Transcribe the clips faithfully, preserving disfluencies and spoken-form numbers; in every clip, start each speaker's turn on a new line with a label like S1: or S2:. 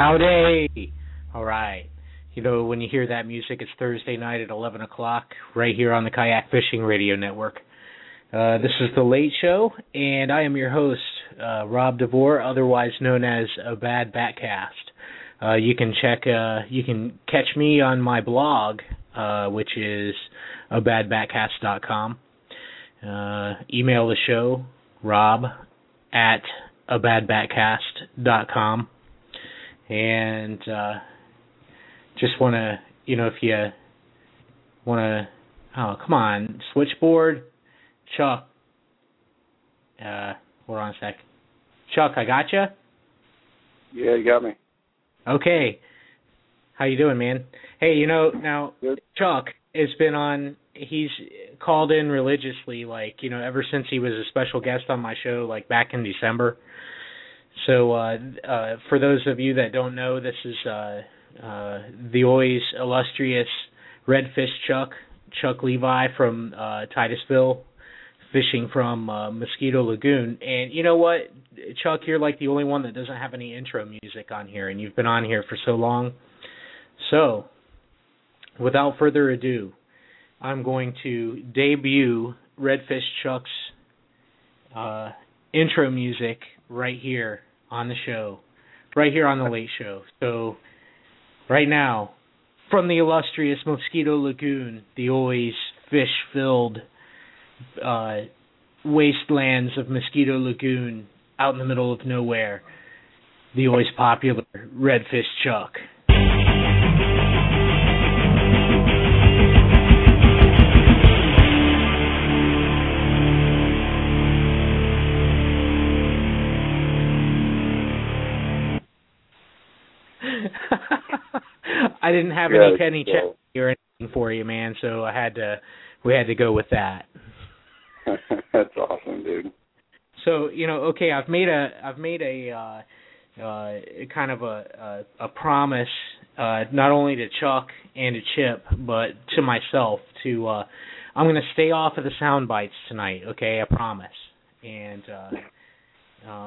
S1: Howdy! All right. You know, when you hear that music, it's Thursday night at eleven o'clock right here on the Kayak Fishing Radio Network. Uh, this is The Late Show, and I am your host, uh, Rob DeVore, otherwise known as A Bad Batcast. Uh, you can check, uh, you can catch me on my blog, uh, which is a bad batcast dot com. Uh, email the show, rob at a bad batcast dot com. And uh, just want to, you know, if you want to, oh, come on, switchboard, Chuck. Uh, hold on a sec. Chuck, I gotcha?
S2: Yeah, you got me.
S1: Okay. How you doing, man? Hey, you know, now,
S2: Good.
S1: Chuck has been on, he's called in religiously, like, you know, ever since he was a special guest on my show, like, back in December. So, uh, uh, for those of you that don't know, this is uh, uh, the always illustrious Redfish Chuck, Chuck Levi from uh, Titusville, fishing from uh, Mosquito Lagoon. And you know what, Chuck, you're like the only one that doesn't have any intro music on here, and you've been on here for so long. So, without further ado, I'm going to debut Redfish Chuck's uh, intro music right here on the show, right here on The Late Show. So, right now, from the illustrious Mosquito Lagoon, the always fish-filled uh, wastelands of Mosquito Lagoon, out in the middle of nowhere, the always popular Redfish Chuck. I didn't have
S2: Yeah,
S1: any penny
S2: so.
S1: check or anything for you, man, so I had to. We had to go with that.
S2: That's awesome, dude.
S1: So you know, okay, I've made a, I've made a, uh, uh, kind of a, a, a promise, uh, not only to Chuck and to Chip, but to myself. To, uh, I'm going to stay off of the sound bites tonight. Okay, I promise. And. Uh, Uh,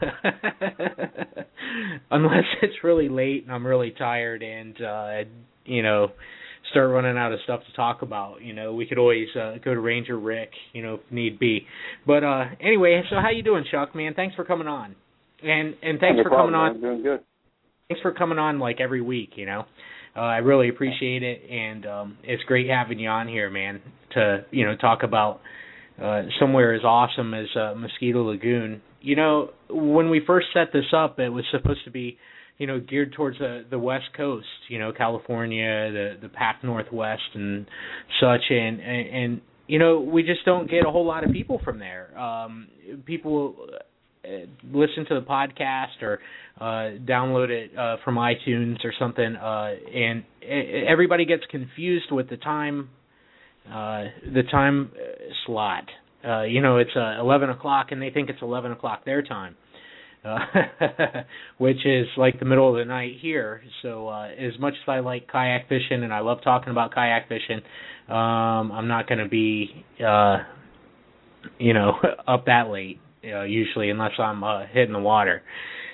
S1: unless it's really late and I'm really tired and, uh, you know, start running out of stuff to talk about, you know, we could always uh, go to Ranger Rick, you know, if need be. But uh, anyway, so how you doing, Chuck, man? Thanks for coming on. And and thanks
S2: no
S1: for
S2: problem,
S1: coming on.
S2: I'm doing good.
S1: Thanks for coming on, like, every week, you know. Uh, I really appreciate it, and um, it's great having you on here, man, to, you know, talk about uh, somewhere as awesome as uh, Mosquito Lagoon. You know, when we first set this up, it was supposed to be, you know, geared towards the, the West Coast, you know, California, the the Pac Northwest and such, and, and, and, you know, we just don't get a whole lot of people from there. Um, people uh, listen to the podcast or uh, download it uh, from iTunes or something, uh, and everybody gets confused with the time, uh, the time slot. Uh, you know, it's uh, eleven o'clock, and they think it's eleven o'clock their time, uh, which is like the middle of the night here. So uh, as much as I like kayak fishing, and I love talking about kayak fishing, um, I'm not going to be, uh, you know, up that late, uh, usually, unless I'm uh, hitting the water.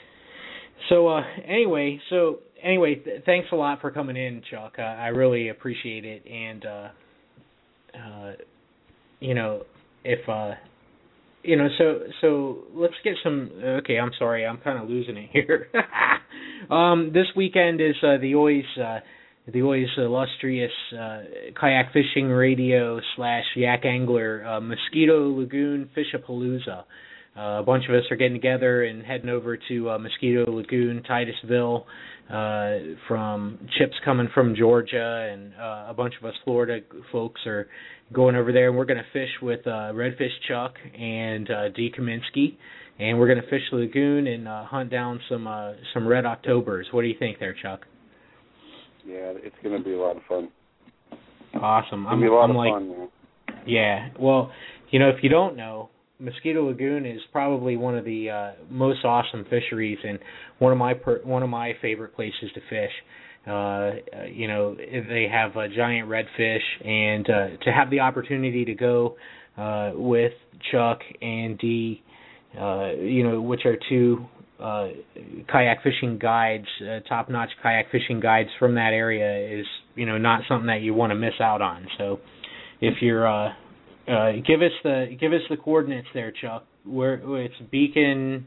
S1: So uh, anyway, so anyway, th- thanks a lot for coming in, Chuck. Uh, I really appreciate it, and, uh, uh, you know, If, uh, you know, so so let's get some, okay, I'm sorry, I'm kind of losing it here. um, this weekend is uh, the always uh, the always illustrious uh, Kayak Fishing Radio slash Yak Angler uh, Mosquito Lagoon Fishapalooza. Uh, a bunch of us are getting together and heading over to uh, Mosquito Lagoon, Titusville, uh, from Chip's coming from Georgia, and uh, a bunch of us Florida folks are going over there, and we're going to fish with uh, Redfish Chuck and uh, D. Kaminsky, and we're going to fish the lagoon and uh, hunt down some uh, some red Octobers. What do you think there, Chuck?
S2: Yeah, it's going to be a lot of fun.
S1: Awesome.
S2: It's going to be a lot
S1: I'm
S2: of
S1: like,
S2: fun, man.
S1: Yeah. Well, you know, if you don't know, Mosquito Lagoon is probably one of the uh, most awesome fisheries and one of my per- one of my favorite places to fish. Uh, you know, they have a giant redfish, and uh, to have the opportunity to go uh, with Chuck and Dee, uh, you know, which are two uh, kayak fishing guides, uh, top-notch kayak fishing guides from that area is, you know, not something that you want to miss out on. So if you're, uh, uh, give us the give us the coordinates there, Chuck. Where it's Beacon.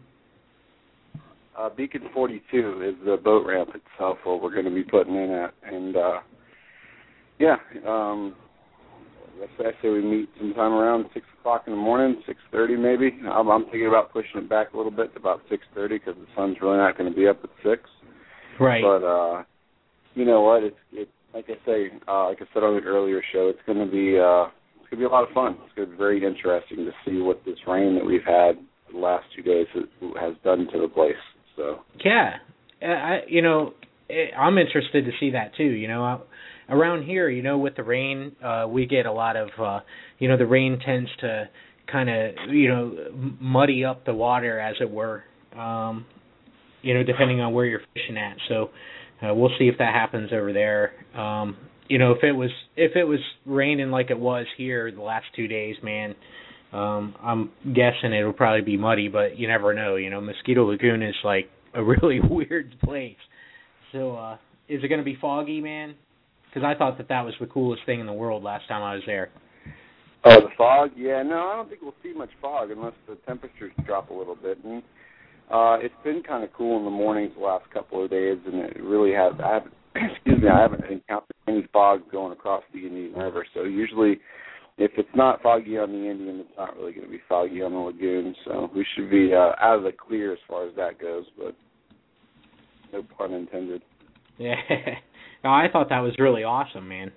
S2: Uh, Beacon forty-two is the boat ramp itself where we're going to be putting in at, and uh, yeah, um, I say we meet sometime around six o'clock in the morning, six thirty maybe. I'm, I'm thinking about pushing it back a little bit to about six thirty because the sun's really not going to be up at six.
S1: Right.
S2: But uh, you know what? It's it, like I say, uh, like I said on the earlier show, it's going to be uh, it's going to be a lot of fun. It's going to be very interesting to see what this rain that we've had the last two days has done to the place. So
S1: yeah, I you know I'm interested to see that too. You know. I, Around here, you know, with the rain, uh, we get a lot of, uh, you know, the rain tends to kind of, you know, muddy up the water, as it were, um, you know, depending on where you're fishing at. So uh, we'll see if that happens over there. Um, you know, if it was if it was raining like it was here the last two days, man, um, I'm guessing it'll probably be muddy, but you never know. You know, Mosquito Lagoon is like a really weird place. So uh, is it going to be foggy, man? Because I thought that that was the coolest thing in the world last time I was there.
S2: Oh, the fog? Yeah, no, I don't think we'll see much fog unless the temperatures drop a little bit. And uh, it's been kind of cool in the mornings the last couple of days, and it really has. I haven't, excuse me, I haven't encountered any fog going across the Indian River. So usually, if it's not foggy on the Indian, it's not really going to be foggy on the lagoon. So we should be uh, out of the clear as far as that goes, but no pun intended.
S1: Yeah. No, I thought that was really awesome, man.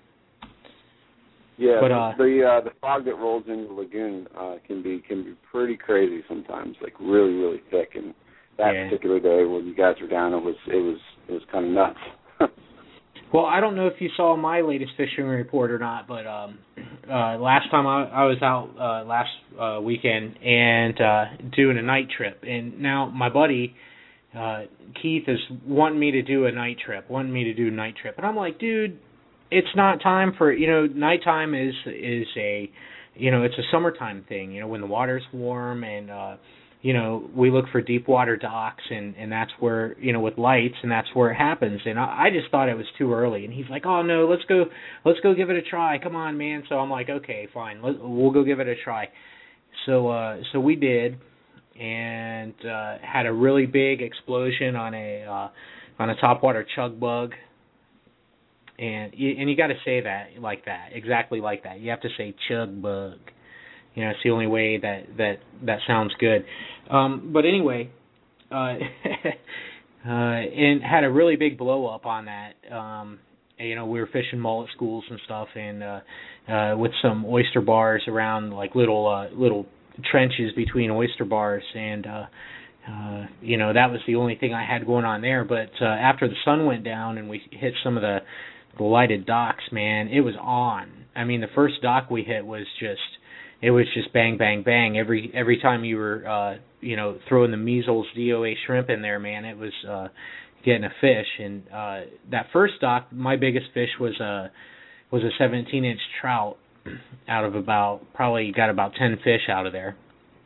S2: Yeah,
S1: but, uh,
S2: the uh, the fog that rolls into the lagoon uh, can be can be pretty crazy sometimes, like really really thick. And that
S1: yeah.
S2: particular day when you guys were down, it was it was it was kind of nuts.
S1: Well, I don't know if you saw my latest fishing report or not, but um, uh, last time I, I was out uh, last uh, weekend and uh, doing a night trip, and now my buddy. Uh, Keith is wanting me to do a night trip, wanting me to do a night trip. And I'm like, dude, it's not time for, you know, nighttime is, is a, you know, it's a summertime thing, you know, when the water's warm and, uh, you know, we look for deep water docks and, and that's where, you know, with lights and that's where it happens. And I, I just thought it was too early. And he's like, oh no, let's go, let's go give it a try. Come on, man. So I'm like, okay, fine. Let, we'll go give it a try. So, uh, so we did. And uh, had a really big explosion on a uh, on a topwater chug bug, and you, and you got to say that like that, exactly like that. You have to say chug bug. You know, it's the only way that that, that sounds good. Um, but anyway, uh, uh, and had a really big blow up on that. Um, you know, we were fishing mullet schools and stuff, and uh, uh, with some oyster bars around, like little uh, little. trenches between oyster bars, and uh, uh, you know that was the only thing I had going on there. But uh, after the sun went down and we hit some of the, the lighted docks, man, it was on. I mean, the first dock we hit was just it was just bang, bang, bang. Every every time you were uh, you know throwing the measles D O A shrimp in there, man, it was uh, getting a fish. And uh, that first dock, my biggest fish was a was a seventeen inch trout. Out of about, probably got about ten fish out of there.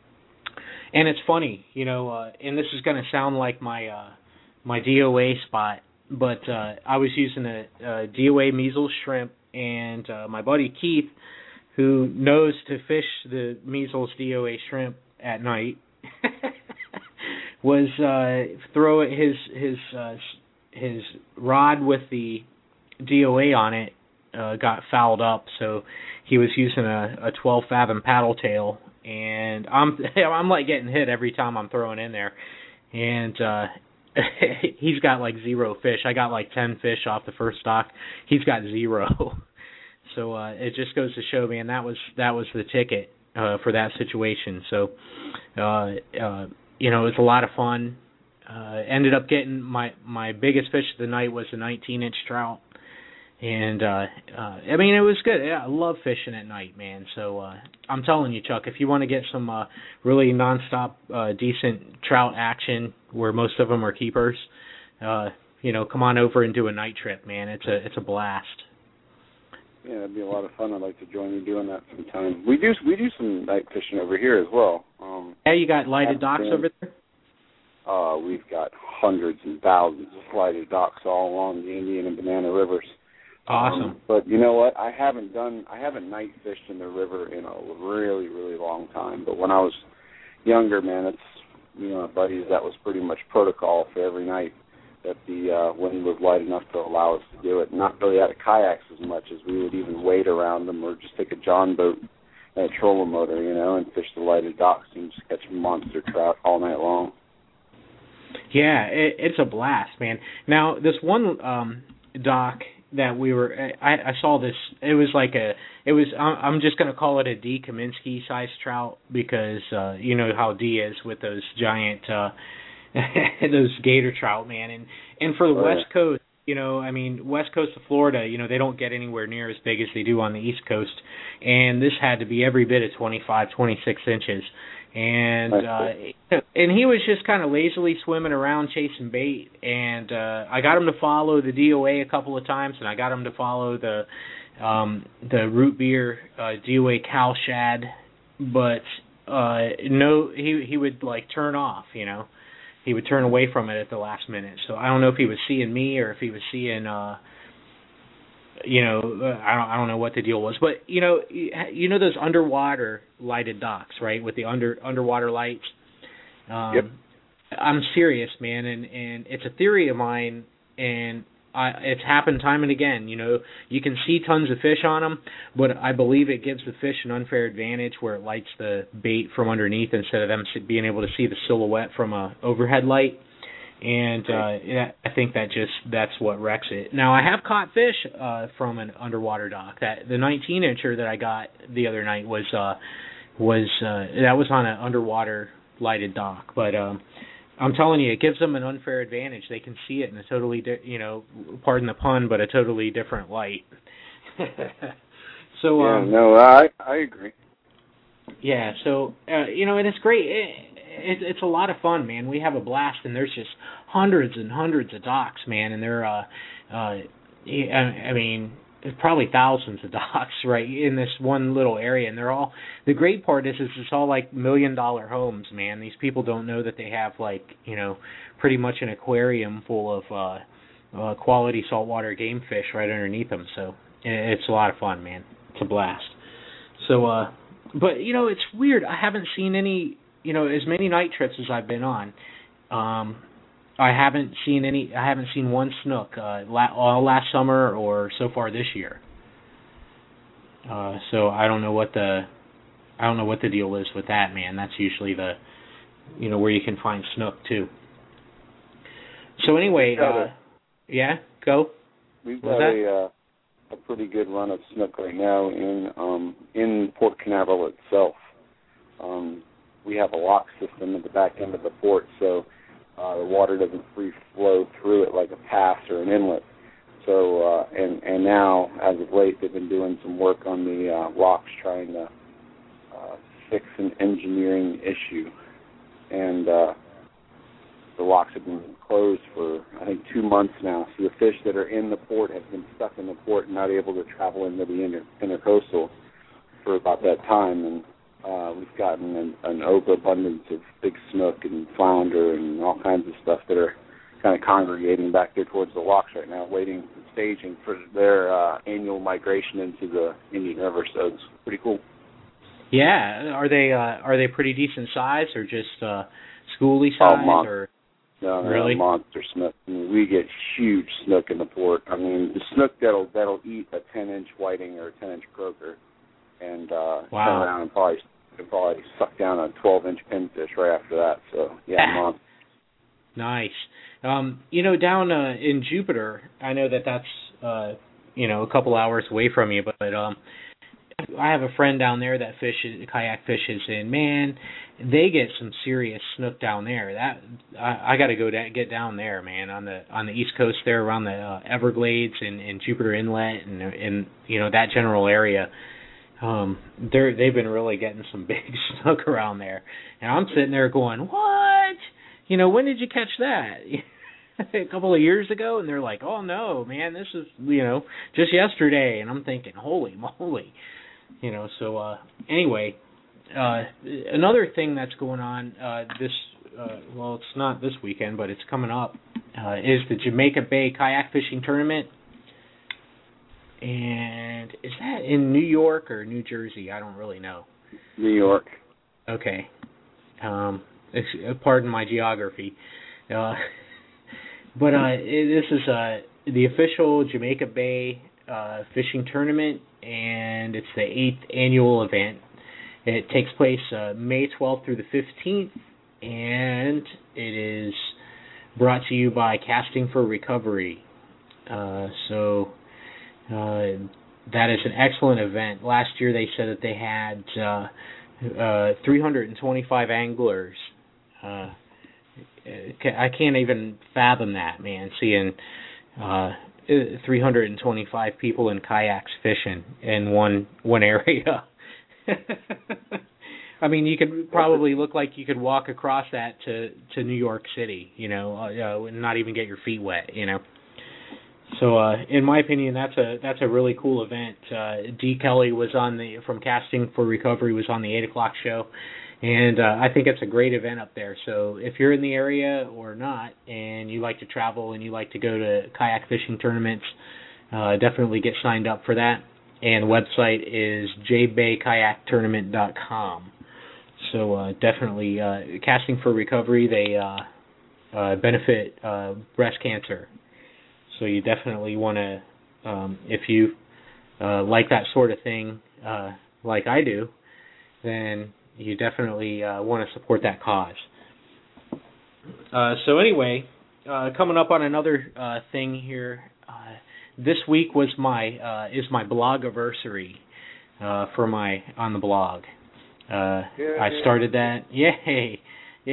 S1: And it's funny, you know, uh, and this is going to sound like my uh, my D O A spot, but uh, I was using a, a D O A measles shrimp, and uh, my buddy Keith, who knows to fish the measles D O A shrimp at night, was uh, throw his his uh, his rod with the D O A on it uh, got fouled up, so he was using a, a twelve fathom paddle tail, and I'm I'm like getting hit every time I'm throwing in there, and uh, he's got like zero fish. I got like ten fish off the first stock. He's got zero. So uh, it just goes to show, man, that was that was the ticket uh, for that situation. So uh, uh, you know, it was a lot of fun. Uh, ended up getting my my biggest fish of the night was a nineteen inch trout. And, uh, uh, I mean, it was good. Yeah, I love fishing at night, man. So uh, I'm telling you, Chuck, if you want to get some uh, really nonstop, uh, decent trout action where most of them are keepers, uh, you know, come on over and do a night trip, man. It's a it's a blast.
S2: Yeah, it'd be a lot of fun. I'd like to join you doing that sometime. We do we do some night fishing over here as well. Um,
S1: yeah, you got lighted docks
S2: been,
S1: over there?
S2: uh, we've got hundreds and thousands of slided docks all along the Indian and Banana rivers.
S1: Awesome.
S2: Um, but you know what? I haven't done, I haven't night fished in the river in a really, really long time. But when I was younger, man, it's, you know, buddies, that was pretty much protocol for every night that the uh, wind was light enough to allow us to do it. Not really out of kayaks as much as we would even wade around them or just take a John boat and a trolling motor, you know, and fish the lighted docks and just catch monster trout all night long.
S1: Yeah, it, it's a blast, man. Now, this one um, dock that we were, I, I saw this, it was like a, it was, I'm just going to call it a D. Kaminsky size trout because, uh, you know how D is with those giant, uh, those gator trout, man. And, and for the oh, West yeah. Coast, you know, I mean, West Coast of Florida, you know, they don't get anywhere near as big as they do on the East Coast. And this had to be every bit of twenty-five, twenty-six inches. And uh, and he was just kind of lazily swimming around chasing bait. And uh, I got him to follow the D O A a couple of times, and I got him to follow the um, the root beer uh, D O A cow shad. But uh, no, he he would like turn off, you know. He would turn away from it at the last minute. So I don't know if he was seeing me or if he was seeing, uh, you know, I don't I don't know what the deal was. But, you know, you know those underwater lighted docks, right, with the under underwater lights? Um,
S2: yep.
S1: I'm serious, man, and, and it's a theory of mine, and I, it's happened time and again. You know, you can see tons of fish on them, but I believe it gives the fish an unfair advantage where it lights the bait from underneath instead of them being able to see the silhouette from a overhead light. And uh, I think that just that's what wrecks it. Now I have caught fish uh, from an underwater dock. That the nineteen incher that I got the other night was uh, was uh, that was on an underwater lighted dock, but. Um, I'm telling you, it gives them an unfair advantage. They can see it in a totally, di- you know, pardon the pun, but a totally different light. so,
S2: yeah,
S1: um,
S2: no, I I agree.
S1: Yeah, so uh, you know, and it's great. It, it, it's a lot of fun, man. We have a blast, and there's just hundreds and hundreds of docks, man, and they're, uh, uh, I mean. There's probably thousands of docks right in this one little area, and they're all. The great part is, is it's all like million dollar homes, man. These people don't know that they have like you know pretty much an aquarium full of uh, uh, quality saltwater game fish right underneath them. So it's a lot of fun, man. It's a blast. So, uh, but you know it's weird. I haven't seen any you know as many night trips as I've been on. Um, I haven't seen any. I haven't seen one snook uh, la- all last summer or so far this year. Uh, so I don't know what the I don't know what the deal is with that, man. That's usually the you know where you can find snook too. So anyway, uh,
S2: a,
S1: yeah, go.
S2: We've got a uh, a pretty good run of snook right now in um, in Port Canaveral itself. Um, we have a lock system at the back end of the port, so. Uh, the water doesn't free flow through it like a pass or an inlet. So, uh, and, and now, as of late, they've been doing some work on the uh, locks trying to uh, fix an engineering issue. And uh, the locks have been closed for, I think, two months now. So the fish that are in the port have been stuck in the port and not able to travel into the inter- intercoastal for about that time. And Uh, we've gotten an, an overabundance of big snook and flounder and all kinds of stuff that are kind of congregating back there towards the locks right now, waiting, staging for their uh, annual migration into the Indian River. So it's pretty cool.
S1: Yeah, are they uh, are they pretty decent size or just uh, schooly size?
S2: Oh, mon-
S1: or
S2: no, no,
S1: really?
S2: monster snook. I mean, we get huge snook in the port. I mean, the snook that'll that'll eat a ten inch whiting or a ten inch croaker. And uh,
S1: wow.
S2: turn around and probably, and probably suck down a twelve inch pinfish right after that. So, yeah, mom.
S1: Nice. Um, you know, down uh, in Jupiter, I know that that's, uh, you know, a couple hours away from you, but um, I have a friend down there that fishes, kayak fishes, and, man, they get some serious snook down there. That I, I got to go da- get down there, man, on the on the East Coast there around the uh, Everglades and, and Jupiter Inlet and, and, you know, that general area. Um, they're they've been really getting some big snook around there, and I'm sitting there going, "What? You know, when did you catch that?" A couple of years ago, and they're like, "Oh no, man, this is you know just yesterday," and I'm thinking, "Holy moly," you know. So uh, anyway, uh, another thing that's going on uh, this uh, well, it's not this weekend, but it's coming up, uh, is the Jamaica Bay Kayak Fishing Tournament. And is that in New York or New Jersey? I don't really know.
S2: New York.
S1: Okay. Um, pardon my geography. Uh, but uh, this is uh, the official Jamaica Bay uh, Fishing Tournament, and it's the eighth annual event. It takes place uh, May twelfth through the fifteenth, and it is brought to you by Casting for Recovery. Uh, so uh, that is an excellent event. Last year they said that they had uh, uh, three hundred twenty-five anglers. Uh, I can't even fathom that, man, seeing uh, three hundred twenty-five people in kayaks fishing in one one area. I mean, you could probably look like you could walk across that to, to New York City, you know, uh, and not even get your feet wet, you know. So, uh, in my opinion, that's a that's a really cool event. Uh, Dee Kelly was on the from Casting for Recovery was on the eight o'clock show, and uh, I think it's a great event up there. So, if you're in the area or not, and you like to travel and you like to go to kayak fishing tournaments, uh, definitely get signed up for that. And the website is j bay kayak tournament dot com. So uh, definitely, uh, Casting for Recovery, they uh, uh, benefit uh, breast cancer. So you definitely want to, um, if you uh, like that sort of thing, uh, like I do, then you definitely uh, want to support that cause. Uh, so anyway, uh, coming up on another uh, thing here. Uh, This week was my uh, is my blogiversary uh, for my on the blog. Uh, I started that. Yay! Yeah.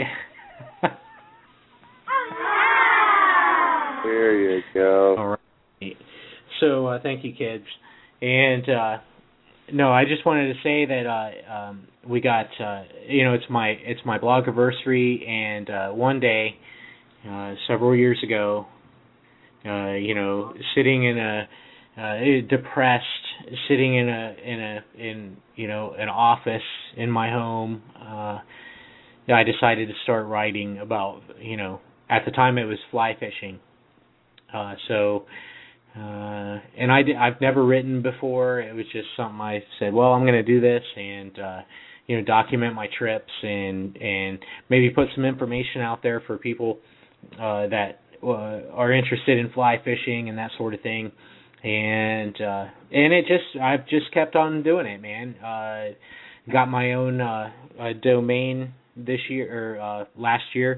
S2: There you go.
S1: All right. So uh, thank you, kids. And uh, no, I just wanted to say that uh, um, we got uh, you know it's my it's my blogiversary, and uh, one day uh, several years ago. Uh, you know, sitting in a uh, depressed, sitting in a in a in you know an office in my home. Uh, I decided to start writing about you know at the time it was fly fishing. Uh, so, uh, and I I've never written before. It was just something I said. Well, I'm going to do this and uh, you know document my trips and and maybe put some information out there for people uh, that. Uh, are interested in fly fishing and that sort of thing, and uh, and it just I've just kept on doing it, man. Uh, got my own uh, uh, domain this year or uh, last year.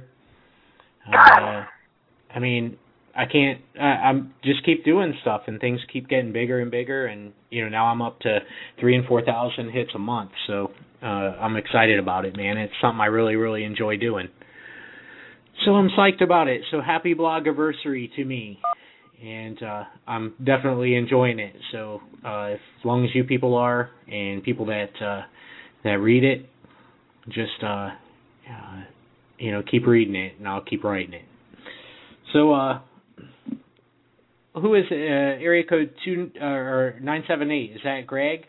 S1: Uh, I mean, I can't. I, I'm just keep doing stuff, and things keep getting bigger and bigger, and you know now I'm up to three and four thousand hits a month. So uh, I'm excited about it, man. It's something I really really enjoy doing. So I'm psyched about it. So happy blogiversary to me, and uh, I'm definitely enjoying it. So uh, as long as you people are, and people that uh, that read it, just uh, uh, you know keep reading it, and I'll keep writing it. So uh, who is uh, area code two uh, or nine seven eight? Is that Greg?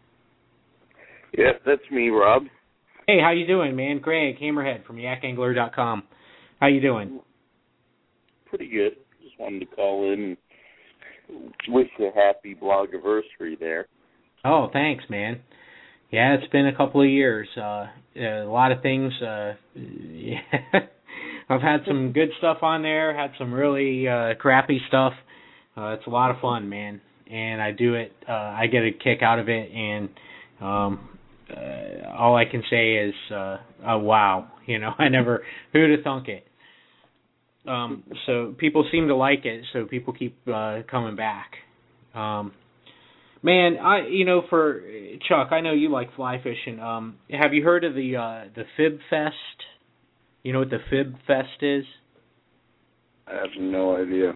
S2: Yeah, that's me, Rob.
S1: Hey, how you doing, man? Greg Hammerhead from yak angler dot com. How you doing?
S2: Pretty good. Just wanted to call in and wish you a happy blogiversary there.
S1: Oh, thanks, man. Yeah, it's been a couple of years. Uh, a lot of things. Uh, yeah. I've had some good stuff on there, had some really uh, crappy stuff. Uh, it's a lot of fun, man. And I do it. Uh, I get a kick out of it, and um, uh, all I can say is, uh, oh, wow. You know, I never, who'd have thunk it? Um, so people seem to like it, so people keep uh, coming back. Um, man, I you know for Chuck, I know you like fly fishing. Um, have you heard of the uh, the Fib Fest? You know what the Fib Fest is?
S2: I have no idea.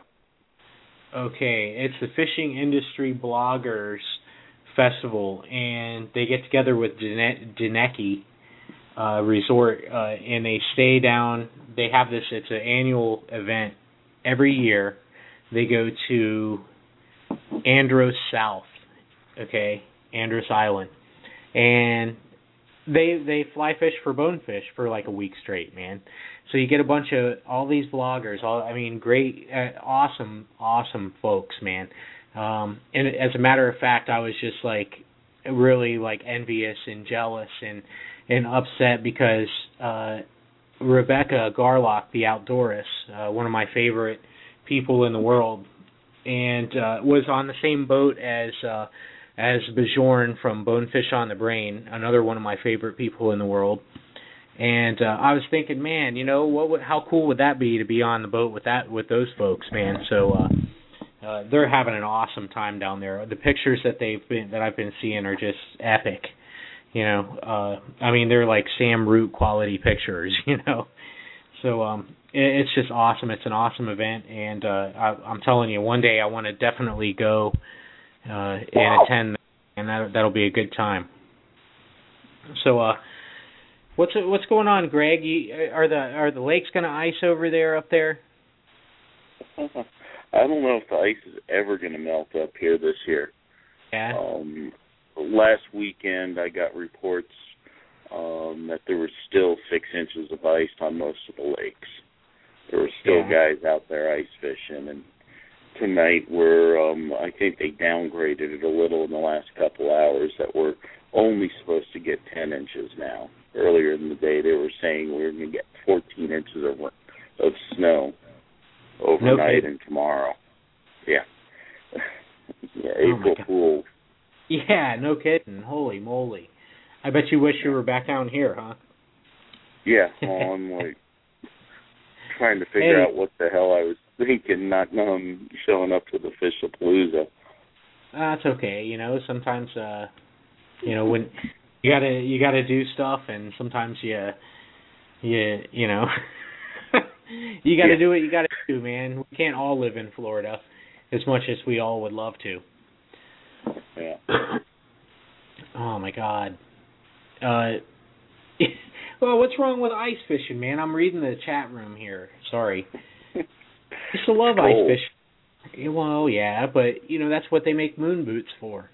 S1: Okay, it's the Fishing Industry Bloggers Festival, and they get together with Deneki uh, Resort, uh, and they stay down. They have this. It's an annual event every year. They go to Andros South, okay, Andros Island, and they they fly fish for bonefish for like a week straight, man. So you get a bunch of all these vloggers, all I mean, great, uh, awesome, awesome folks, man. Um, and as a matter of fact, I was just like really like envious and jealous and and upset because uh, Rebecca Garlock, the outdoorist, uh, one of my favorite people in the world, and uh, was on the same boat as uh, as Bjorn from Bonefish on the Brain, another one of my favorite people in the world. And uh, I was thinking, man, you know, what? Would, how cool would that be to be on the boat with that with those folks, man? So uh, uh, they're having an awesome time down there. The pictures that they've been that I've been seeing are just epic. You know, uh, I mean, they're like Sam Root quality pictures. You know, so um, it, it's just awesome. It's an awesome event, and uh, I, I'm telling you, one day I want to definitely go uh, and
S2: Wow.
S1: attend, and that that'll be a good time. So. uh What's what's going on, Greg? You, are the are the lakes going to ice over there up there?
S3: I don't know if the ice is ever going to melt up here this year.
S1: Yeah.
S3: Um, last weekend, I got reports um, that there were still six inches of ice on most of the lakes. There were still
S1: Yeah.
S3: guys out there ice fishing, and tonight we're um, I think they downgraded it a little in the last couple hours that we're only supposed to get ten inches now. Earlier in the day, they were saying we were going to get fourteen inches of of snow overnight
S1: no
S3: and tomorrow. Yeah. yeah,
S1: Oh my
S3: April
S1: God.
S3: Fool.
S1: Yeah, no kidding. Holy moly. I bet you wish you were back down here, huh?
S3: Yeah, well, I'm like trying to figure
S1: Hey.
S3: out what the hell I was thinking, not um, showing up to the Fishapalooza.
S1: That's okay. You know, sometimes, uh, you know, when you gotta you gotta do stuff, and sometimes you you you know you gotta
S3: Yeah.
S1: do what you gotta do, man. We can't all live in Florida as much as we all would love to.
S3: Yeah.
S1: Oh my God. Uh, well, what's wrong with ice fishing, man? I'm reading the chat room here. Sorry. I used to love ice
S3: Cold.
S1: fishing. Well, yeah, but you know that's what they make moon boots for.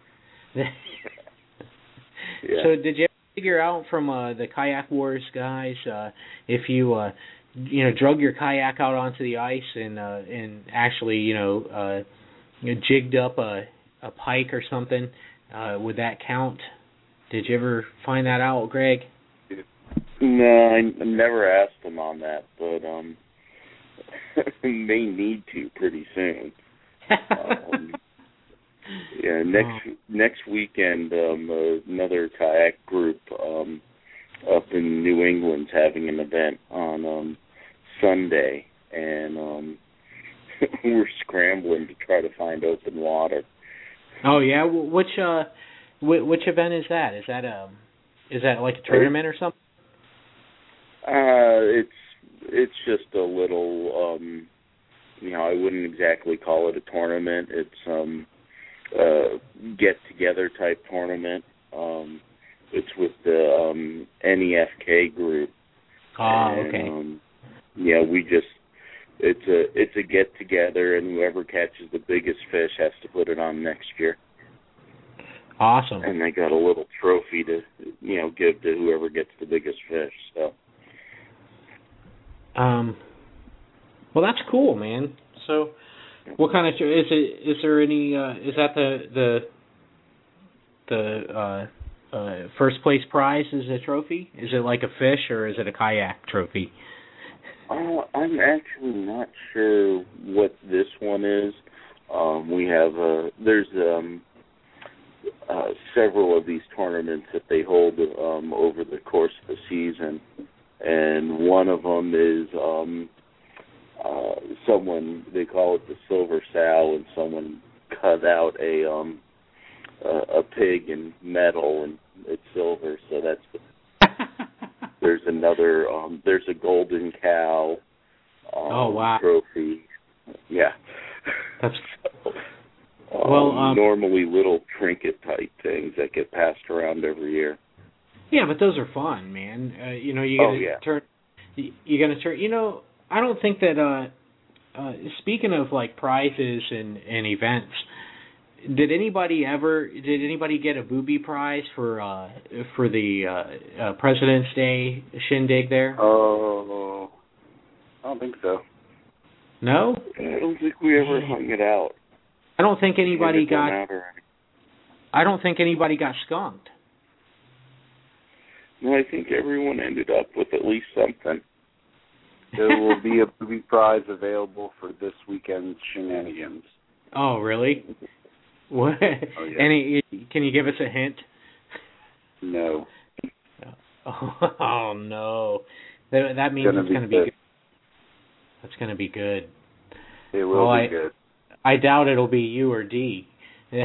S3: Yeah.
S1: So did you ever figure out from uh, the Kayak Wars guys uh, if you uh, you know drug your kayak out onto the ice and uh, and actually you know, uh, you know jigged up a a pike or something, uh, would that count? Did you ever find that out, Greg?
S3: No, I never asked them on that, but um, they need to pretty soon. Um, yeah, next
S1: Oh.
S3: next weekend, um, uh, another kayak group um, up in New England's having an event on um, Sunday, and um, we're scrambling to try to find open water.
S1: Oh yeah, Wh- which uh, wh- which event is that? Is that um, is that like a tournament or something?
S3: Uh, it's it's just a little, um, you know, I wouldn't exactly call it a tournament. It's um, uh, get together type tournament. Um, it's with the um, N E F K group.
S1: Oh,
S3: and,
S1: okay.
S3: Um, yeah, we just it's a it's a get together, and whoever catches the biggest fish has to put it on next year.
S1: Awesome.
S3: And they got a little trophy to you know give to whoever gets the biggest fish. So.
S1: Um, well, that's cool, man. So, what kind of is it? Is there any? Uh, is that the the the uh, uh, first place prize? Is a trophy? Is it like a fish or is it a kayak trophy?
S3: Oh, I'm actually not sure what this one is. Um, we have uh, there's um, uh, several of these tournaments that they hold um, over the course of the season. And one of them is um, uh, someone, they call it the Silver Sow, and someone cut out a um, a, a pig in metal, and it's silver, so that's the, there's another, um, there's a golden cow um,
S1: Oh, wow.
S3: trophy. Yeah.
S1: That's
S3: so, um,
S1: well, um,
S3: normally little trinket type things that get passed around every year.
S1: yeah, but those are fun, man. Uh, you know, you gotta
S3: Oh, yeah.
S1: turn. You, you gotta turn. You know, I don't think that. Uh, uh, speaking of like prizes and, and events, did anybody ever? Did anybody get a booby prize for uh, for the uh, uh, President's Day shindig there?
S3: Oh,
S2: I don't think so.
S1: No?
S3: I don't think we ever hung it out.
S1: I don't think anybody
S3: It don't
S1: got.
S3: matter.
S1: I don't think anybody got skunked.
S3: No, I think everyone ended up with at least something.
S2: There will be a booby prize available for this weekend's shenanigans.
S1: Oh, really? What?
S2: Oh, yeah.
S1: Any? Can you give us a hint?
S2: No.
S1: Oh, oh no, that, that means
S2: gonna
S1: it's
S2: be
S1: going to be
S2: good.
S1: good. That's going to be good.
S2: It will
S1: well,
S2: be
S1: I,
S2: good.
S1: I doubt it'll be you or D.
S2: Yeah,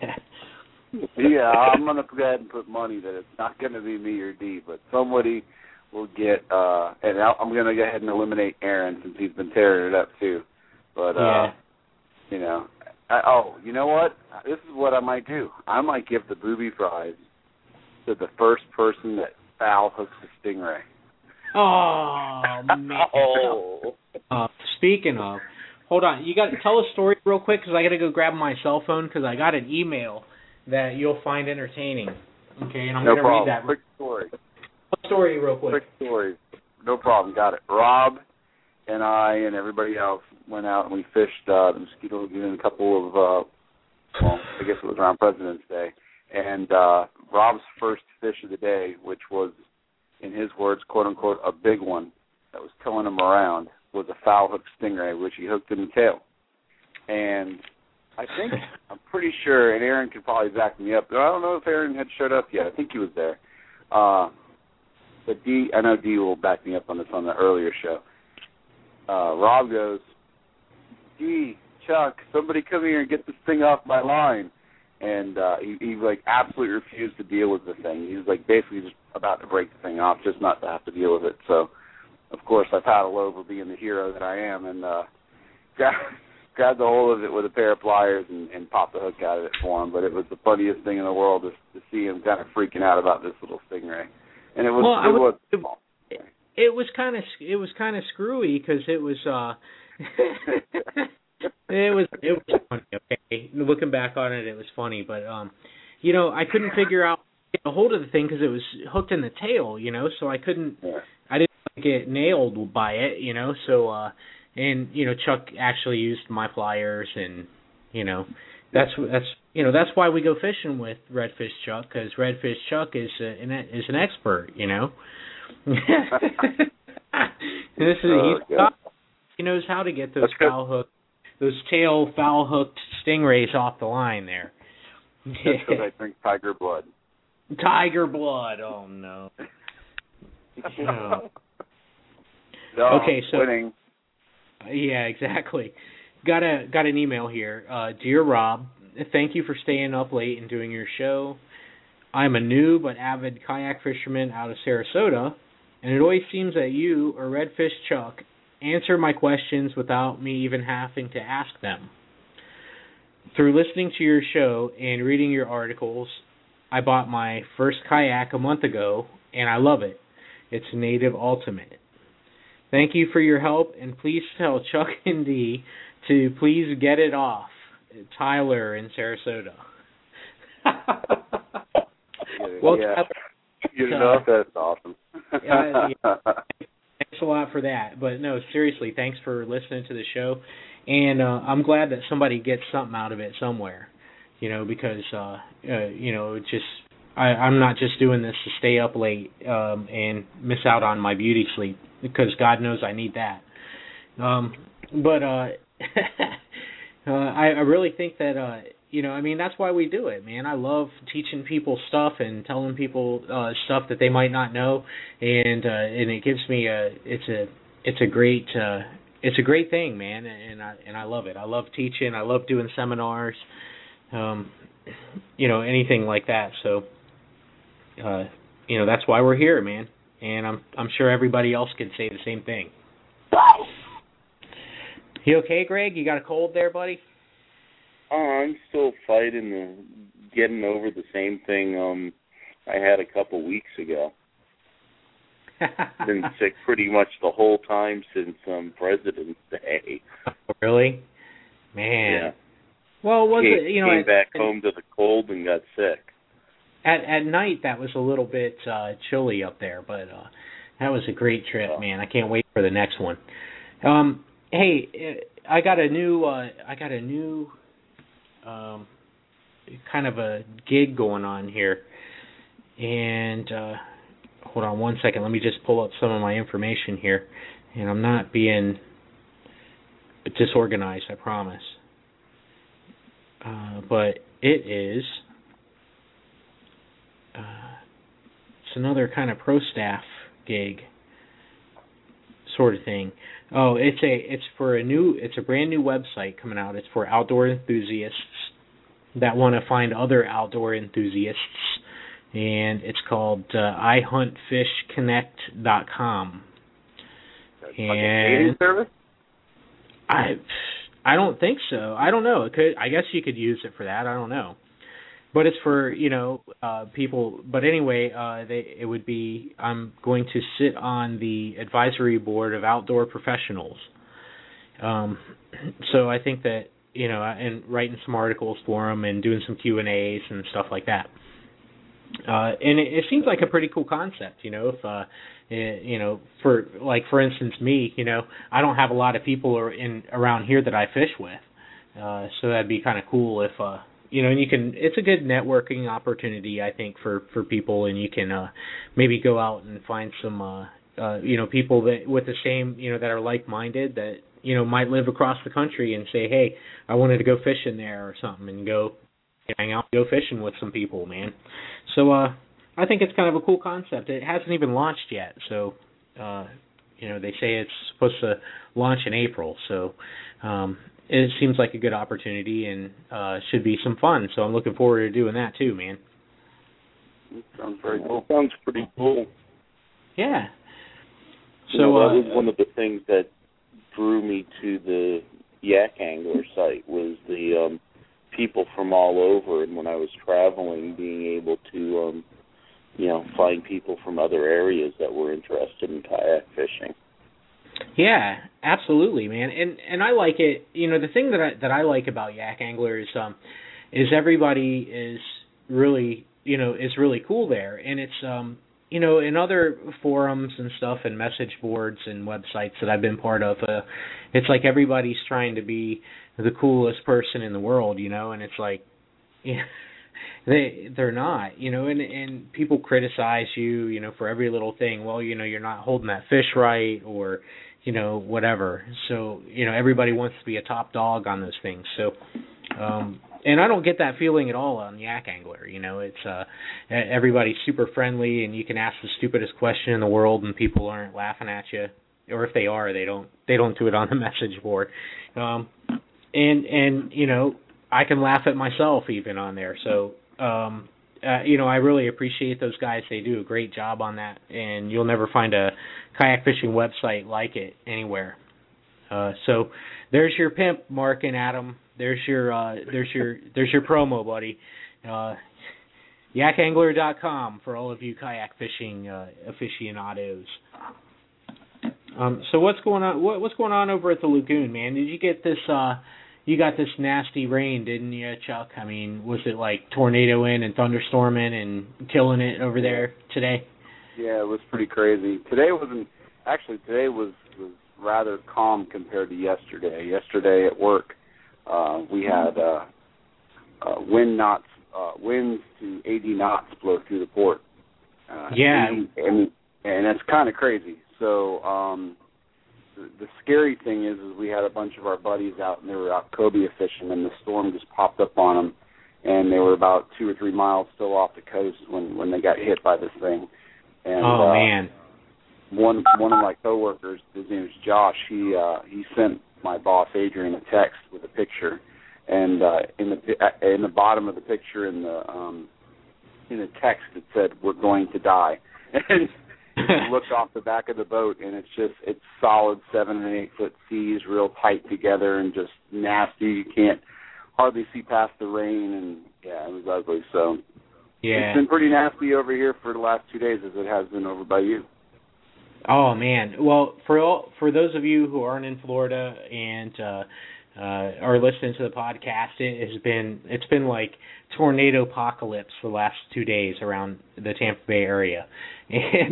S2: I'm going to go ahead and put money that it's not going to be me or D, but somebody will get, uh, and I'm going to go ahead and eliminate Aaron since he's been tearing it up too. But, uh,
S1: yeah.
S2: you know, I, oh, you know what? This is what I might do. I might give the booby prize to the first person that foul hooks a stingray.
S1: Oh, man.
S3: Oh.
S1: Uh, speaking of, hold on. You got to tell a story real quick because I got to go grab my cell phone because I got an email that you'll find entertaining. Okay, and I'm
S2: no
S1: going to
S2: problem.
S1: read that.
S2: Quick story.
S1: Tell a story real quick.
S2: Quick story. No problem. Got it. Rob and I and everybody else went out and we fished uh, the Mosquito Lagoon a couple of, uh, well, I guess it was around President's Day. And uh, Rob's first fish of the day, which was, in his words, quote-unquote, a big one that was towing him around, was a foul-hook stingray, which he hooked in the tail. And I think, I'm pretty sure, and Aaron could probably back me up, but I don't know if Aaron had showed up yet. I think he was there. Uh, but D, I know D will back me up on this on the earlier show. Uh, Rob goes, D, Chuck, somebody come here and get this thing off my line. And uh, he, he, like, absolutely refused to deal with the thing. He was, like, basically just about to break the thing off, just not to have to deal with it. So, of course, I paddle over being the hero that I am and uh, grab, grabbed a hold of it with a pair of pliers and, and popped the hook out of it for him. But it was the funniest thing in the world to, to see him kind of freaking out about this little stingray. And it was
S1: Well,
S2: it was
S1: it, it, it was kind of it was kind of screwy because it was uh it was it was funny. Okay, looking back on it, it was funny, but um, you know, I couldn't figure out get a hold of the thing because it was hooked in the tail, you know, so I couldn't
S2: yeah.
S1: I didn't get nailed by it, you know, so uh, and you know, Chuck actually used my pliers, and you know, that's that's you know that's why we go fishing with Redfish Chuck, because Redfish Chuck is a, an is an expert, you know. this is
S2: Oh,
S1: he's
S2: God.
S1: he knows how to get those foul hook, those tail foul hooked stingrays off the line there.
S2: That's because I drink tiger blood.
S1: Tiger blood. Oh no. no.
S2: No,
S1: Okay, so
S2: winning.
S1: yeah, exactly. Got a got an email here. Uh, Dear Rob, thank you for staying up late and doing your show. I'm a new but avid kayak fisherman out of Sarasota, and it always seems that you or Redfish Chuck answer my questions without me even having to ask them. Through listening to your show and reading your articles, I bought my first kayak a month ago, and I love it. It's Native Ultimate. Thank you for your help, and please tell Chuck and Dee to please get it off. Tyler in Sarasota. well,
S2: yeah.
S1: Tyler,
S2: You know, that's awesome.
S1: yeah, yeah. Thanks a lot for that. But no, seriously, thanks for listening to the show. And uh, I'm glad that somebody gets something out of it somewhere, you know, because, uh, uh, you know, it just I, I'm not just doing this to stay up late um, and miss out on my beauty sleep, because God knows I need that. Um, but uh, uh, I, I really think that, uh, you know, I mean, that's why we do it, man. I love teaching people stuff and telling people uh, stuff that they might not know, and uh, and it gives me a it's a it's a great uh, it's a great thing, man, and I and I love it. I love teaching. I love doing seminars, um, you know, anything like that. So, uh, you know, that's why we're here, man. And I'm I'm sure everybody else can say the same thing. You okay, Greg? You got a cold there, buddy?
S3: Uh, I'm still fighting the getting over the same thing um I had a couple weeks ago. Been sick pretty much the whole time since um President's Day.
S1: Really? Man.
S3: Yeah.
S1: Well, was
S3: came,
S1: it, you know,
S3: came
S1: at,
S3: back home to the cold and got sick.
S1: At at night that was a little bit uh chilly up there, but uh that was a great trip,
S3: oh.
S1: man. I can't wait for the next one. Um, hey, I got a new, uh, I got a new, um, kind of a gig going on here, and uh, hold on one second. Let me just pull up some of my information here, and I'm not being disorganized, I promise. Uh, but it is, uh, it's another kind of pro staff gig, sort of thing. Oh, it's a it's for a new it's a brand new website coming out. It's for outdoor enthusiasts that want to find other outdoor enthusiasts, and it's called uh, I hunt fish connect dot com.
S2: That's
S1: and
S2: like a dating service?
S1: I I don't think so. I don't know. It could I guess you could use it for that. I don't know. But it's for, you know, uh, people. But anyway, uh, they, it would be, I'm going to sit on the advisory board of outdoor professionals. Um, so I think that, you know, and writing some articles for them and doing some Q and A's and stuff like that. Uh, and it, it seems like a pretty cool concept, you know, if, uh, it, you know, for, like, for instance, me, you know, I don't have a lot of people in around here that I fish with. Uh, so that'd be kind of cool if, uh, you know, and you can, it's a good networking opportunity, I think, for, for people, and you can uh, maybe go out and find some, uh, uh, you know, people that with the same, you know, that are like-minded that, you know, might live across the country and say, hey, I wanted to go fishing there or something, and go hang out, go fishing with some people, man. So uh, I think it's kind of a cool concept. It hasn't even launched yet, so, uh, you know, they say it's supposed to launch in April, so um it seems like a good opportunity and uh, should be some fun. So I'm looking forward to doing that too, man.
S2: That sounds very cool.
S3: Sounds pretty cool.
S1: Yeah.
S3: So
S1: So
S3: you know, that
S1: uh,
S3: was one of the things that drew me to the Yak Angler site was the um, people from all over, and when I was traveling, being able to, um, you know, find people from other areas that were interested in kayak fishing.
S1: Yeah, absolutely, man. And and I like it. You know, the thing that I that I like about Yak Angler is um is everybody is really, you know, is really cool there. And it's um you know, in other forums and stuff and message boards and websites that I've been part of, uh it's like everybody's trying to be the coolest person in the world, you know, and it's like, yeah, they they're not, you know, and and people criticize you, you know, for every little thing. Well, you know, you're not holding that fish right, or, you know, whatever. So, you know, everybody wants to be a top dog on those things. So, um, and I don't get that feeling at all on Yak Angler. You know, it's uh, everybody's super friendly, and you can ask the stupidest question in the world, and people aren't laughing at you, or if they are, they don't they don't do it on the message board. Um, and and you know, I can laugh at myself even on there. So, um, uh, you know, I really appreciate those guys. They do a great job on that, and you'll never find a kayak fishing website like it anywhere. Uh, so there's your pimp, Mark and Adam. There's your uh, there's your there's your promo, buddy. Uh, yak angler dot com for all of you kayak fishing uh, aficionados. Um, so what's going on? What, what's going on over at the lagoon, man? Did you get this? Uh, you got this nasty rain, didn't you, Chuck? I mean, was it like tornadoing and thunderstorming and killing it over there today?
S2: Yeah, it was pretty crazy. Today wasn't actually. Today was was rather calm compared to yesterday. Yesterday at work, uh, we had uh, uh, wind knots, uh, winds to eighty knots blow through the port. Uh,
S1: yeah,
S2: eighty, and and that's kind of crazy. So um, the, the scary thing is, is we had a bunch of our buddies out, and they were out cobia fishing, and the storm just popped up on them, and they were about two or three miles still off the coast when, when they got hit by this thing. And,
S1: oh
S2: uh,
S1: man!
S2: One one of my coworkers, his name is Josh. He uh, he sent my boss Adrian a text with a picture, and uh, in the in the bottom of the picture in the um, in the text it said, "We're going to die." And you look off the back of the boat, and it's just it's solid seven and eight foot seas, real tight together, and just nasty. You can't hardly see past the rain, and yeah, it was ugly. So
S1: yeah,
S2: it's been pretty nasty over here for the last two days, as it has been over by you.
S1: Oh man! Well, for all, for those of you who aren't in Florida and uh, uh, are listening to the podcast, it has been it's been like tornado apocalypse for the last two days around the Tampa Bay area, and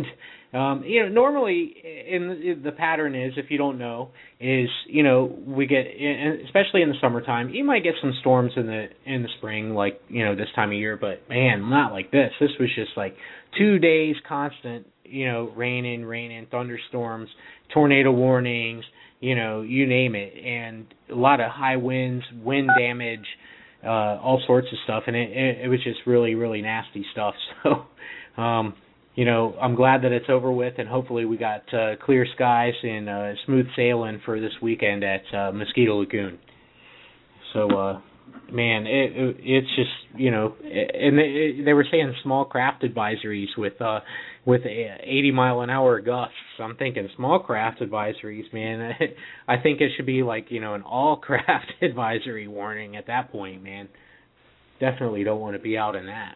S1: Um, you know, normally, in the pattern is, if you don't know, is you know we get, especially in the summertime, you might get some storms in the in the spring, like you know this time of year. But man, not like this. This was just like two days constant, you know, raining, raining, thunderstorms, tornado warnings, you know, you name it, and a lot of high winds, wind damage, uh, all sorts of stuff, and it, it, it was just really, really nasty stuff. So. Um, You know, I'm glad that it's over with, and hopefully we got uh, clear skies and uh, smooth sailing for this weekend at uh, Mosquito Lagoon. So, uh, man, it, it, it's just, you know, and they, they were saying small craft advisories with uh, with eighty mile an hour gusts. I'm thinking small craft advisories, man. I think it should be like, you know, an all craft advisory warning at that point, man. Definitely don't want to be out in that.